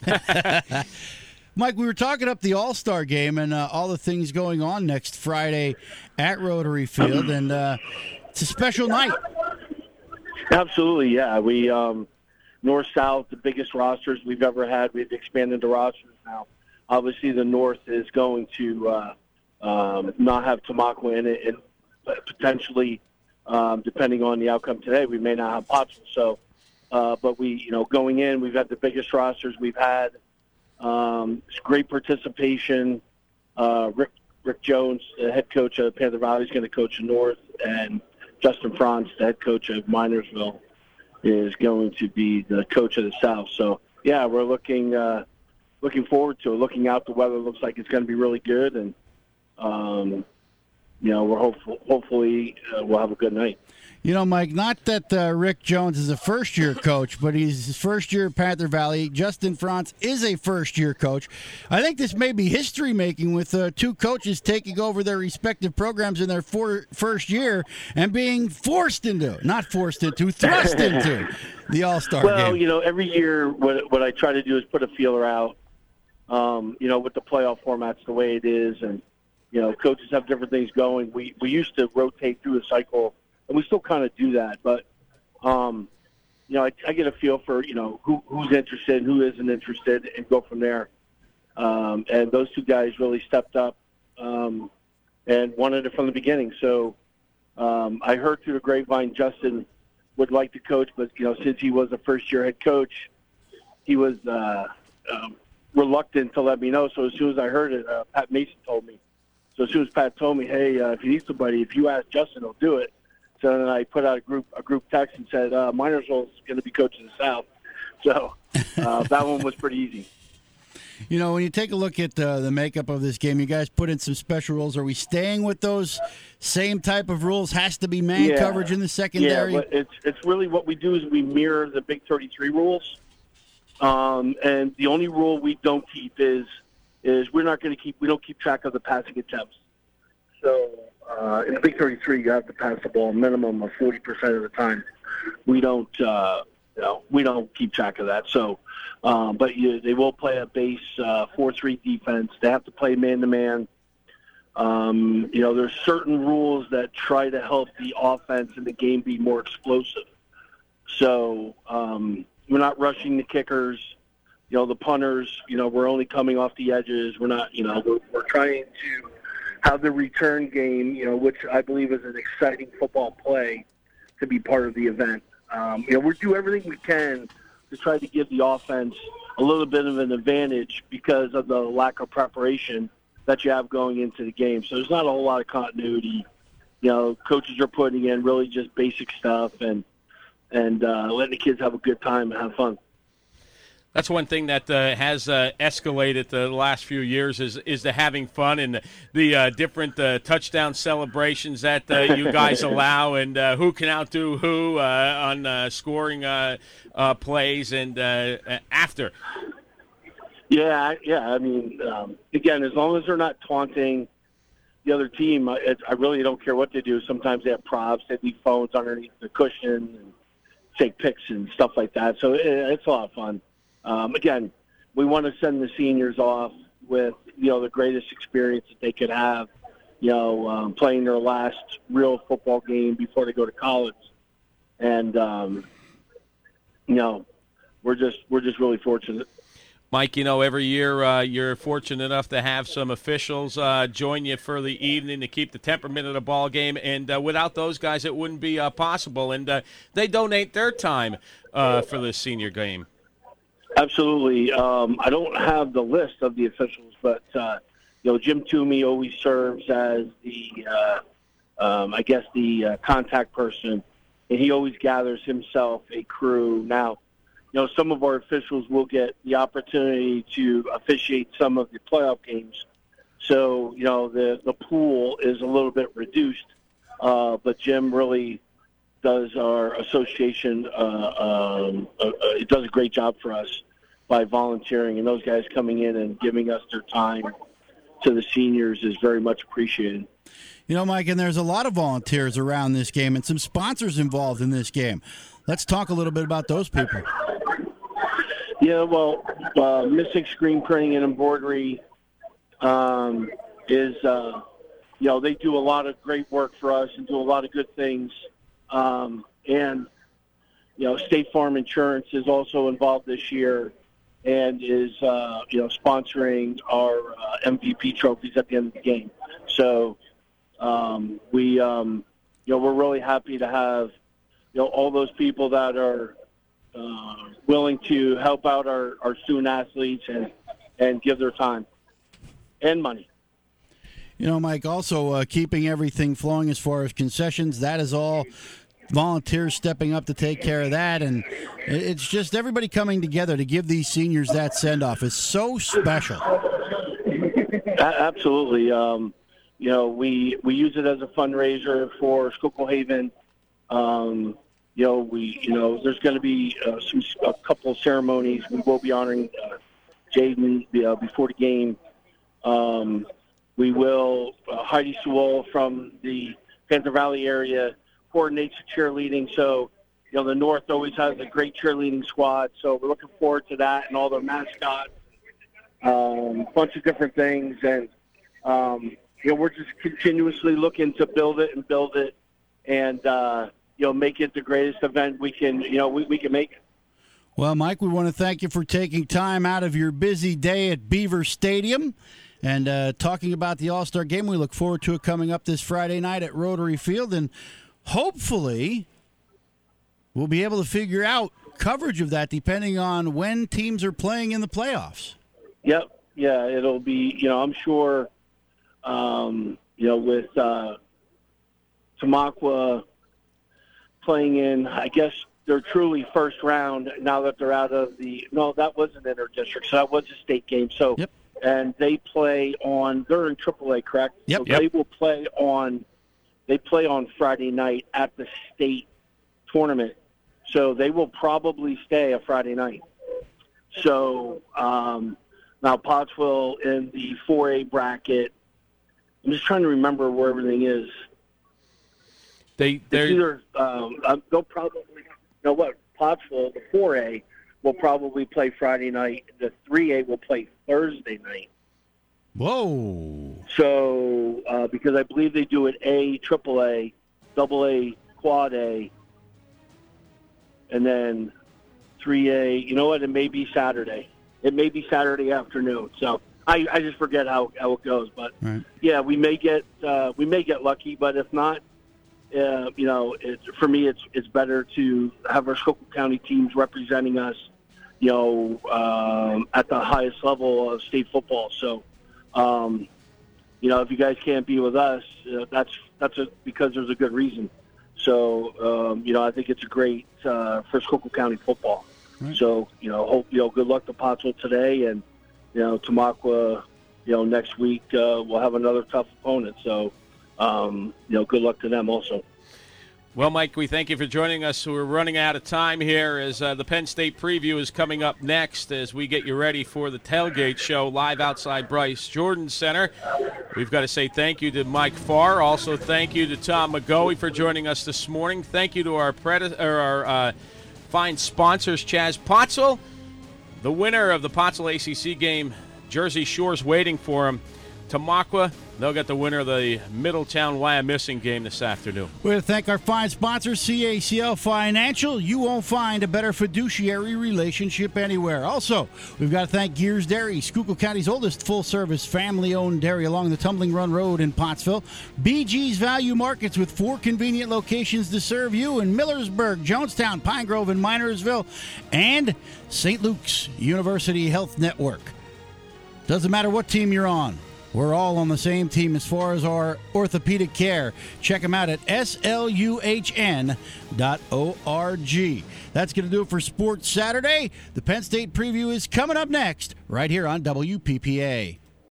[SPEAKER 1] Mike, we were talking up the All-Star game and all the things going on next Friday at Rotary Field, and it's a special night.
[SPEAKER 20] Absolutely, yeah. We North-South, the biggest rosters we've ever had. We've expanded the rosters now. Obviously, the North is going to not have Tamaqua in it, and potentially, depending on the outcome today, we may not have Pottsville. So, but we, going in, we've had the biggest rosters we've had. It's great participation. Rick Jones, the head coach of Panther Valley, is going to coach the North, and Justin Franz, the head coach of Minersville, is going to be the coach of the South. So, yeah, we're looking forward to it. Looking out, the weather looks like it's going to be really good, and we're hopefully we'll have a good night.
[SPEAKER 1] Mike, not that Rick Jones is a first-year coach, but he's his first year at Panther Valley. Justin Franz is a first-year coach. I think this may be history-making with two coaches taking over their respective programs in their first year and being thrust into the All-Star game.
[SPEAKER 20] Well, every year what I try to do is put a feeler out, with the playoff formats the way it is, and, coaches have different things going. We used to rotate through a cycle, and we still kind of do that, but I get a feel for who's interested and who isn't interested, and go from there. And those two guys really stepped up and wanted it from the beginning. So I heard through the grapevine Justin would like to coach, but since he was a first-year head coach, he was reluctant to let me know. So as soon as I heard it, Pat Mason told me. So as soon as Pat told me, hey, if you need somebody, if you ask Justin, he'll do it. So then I put out a group text and said, Minersville's going to be coaching the South. So that one was pretty easy.
[SPEAKER 1] You know, when you take a look at the makeup of this game, you guys put in some special rules. Are we staying with those same type of rules? Has to be man coverage in the secondary?
[SPEAKER 20] Yeah, but it's really what we do is we mirror the Big 33 rules. And the only rule we don't keep is we don't keep track of the passing attempts. So in the Big 33, you have to pass the ball a minimum of 40% of the time. We don't keep track of that. So, but they will play a base 4-3 defense. They have to play man-to-man. There's certain rules that try to help the offense and the game be more explosive. So we're not rushing the kickers. The punters, we're only coming off the edges. We're not, we're trying to have the return game, which I believe is an exciting football play, to be part of the event. We do everything we can to try to give the offense a little bit of an advantage because of the lack of preparation that you have going into the game. So there's not a whole lot of continuity. Coaches are putting in really just basic stuff and letting the kids have a good time and have fun.
[SPEAKER 2] That's one thing that has escalated the last few years is the having fun and the different touchdown celebrations that you guys allow, and who can outdo who on scoring plays and after.
[SPEAKER 20] Yeah. I mean, again, as long as they're not taunting the other team, I really don't care what they do. Sometimes they have props. They leave phones underneath the cushion and take pics and stuff like that. So it's a lot of fun. Again, we want to send the seniors off with, the greatest experience that they could have, playing their last real football game before they go to college. And, we're just really fortunate.
[SPEAKER 2] Mike, every year you're fortunate enough to have some officials join you for the evening to keep the temperament of the ball game. And without those guys, it wouldn't be possible. And they donate their time for the senior game.
[SPEAKER 20] Absolutely. I don't have the list of the officials, but, Jim Toomey always serves as the contact person, and he always gathers himself a crew. Now, some of our officials will get the opportunity to officiate some of the playoff games. So, the pool is a little bit reduced, but Jim really does our association, it does a great job for us by volunteering, and those guys coming in and giving us their time to the seniors is very much appreciated.
[SPEAKER 1] Mike, and there's a lot of volunteers around this game and some sponsors involved in this game. Let's talk a little bit about those people.
[SPEAKER 20] Yeah, well, Mystic Screen Printing and Embroidery is, they do a lot of great work for us and do a lot of good things. And State Farm Insurance is also involved this year and is, sponsoring our MVP trophies at the end of the game. So we're really happy to have, all those people that are willing to help out our student athletes and give their time and money.
[SPEAKER 1] Mike, also keeping everything flowing as far as concessions, that is all volunteers stepping up to take care of that, and it's just everybody coming together to give these seniors that send-off is so special.
[SPEAKER 20] Absolutely. We use it as a fundraiser for Schuylkill Haven. There's going to be a couple of ceremonies. We will be honoring Jaden before the game. We will, Heidi Sewell from the Panther Valley area coordinates the cheerleading. So, the North always has a great cheerleading squad. So we're looking forward to that and all their mascots, a bunch of different things. And, we're just continuously looking to build it and, make it the greatest event we can, we can make it.
[SPEAKER 1] Well, Mike, we want to thank you for taking time out of your busy day at Beaver Stadium and talking about the All-Star Game. We look forward to it coming up this Friday night at Rotary Field, and hopefully we'll be able to figure out coverage of that depending on when teams are playing in the playoffs.
[SPEAKER 20] Yep. Yeah, it'll be, I'm sure, with Tamaqua playing in, I guess they're truly first round now that they're out of that wasn't inter-district, so that was a state game. So,
[SPEAKER 1] yep.
[SPEAKER 20] And they're in AAA, correct?
[SPEAKER 1] Yep.
[SPEAKER 20] So they will play on Friday night at the state tournament. So they will probably stay a Friday night. So now Pottsville in the 4A bracket, I'm just trying to remember where everything is. They'll probably, Pottsville, the 4A, will probably play Friday night. The 3A will play Thursday night.
[SPEAKER 1] Whoa.
[SPEAKER 20] So, because I believe they do it A, AAA, AA, Quad A, and then 3A. You know what? It may be Saturday. It may be Saturday afternoon. So I just forget how it goes. But yeah, we may get lucky. But if not, for me, it's better to have our Schuylkill County teams representing us, at the highest level of state football. So, if you guys can't be with us, that's because there's a good reason. So, I think it's a great for Schuylkill County football. Right. So, hope good luck to Pottsville today, and Tamaqua, next week we'll have another tough opponent. So, good luck to them also.
[SPEAKER 2] Well, Mike, we thank you for joining us. We're running out of time here as the Penn State preview is coming up next as we get you ready for the Tailgate Show live outside Bryce Jordan Center. We've got to say thank you to Mike Farr. Also, thank you to Tom McGoey for joining us this morning. Thank you to our fine sponsors, Chaz Pottsville. The winner of the Pottsville ACC game, Jersey Shore's waiting for him. Tamaqua, they'll get the winner of the Middletown Wyomissing game this afternoon.
[SPEAKER 1] We want to thank our fine sponsors, CACL Financial. You won't find a better fiduciary relationship anywhere. Also, we've got to thank Gears Dairy, Schuylkill County's oldest full-service family-owned dairy along the Tumbling Run Road in Pottsville. BG's Value Markets with 4 convenient locations to serve you in Millersburg, Jonestown, Pine Grove, and Minersville. And St. Luke's University Health Network. Doesn't matter what team you're on. We're all on the same team as far as our orthopedic care. Check them out at sluhn.org. That's going to do it for Sports Saturday. The Penn State preview is coming up next, right here on WPPA.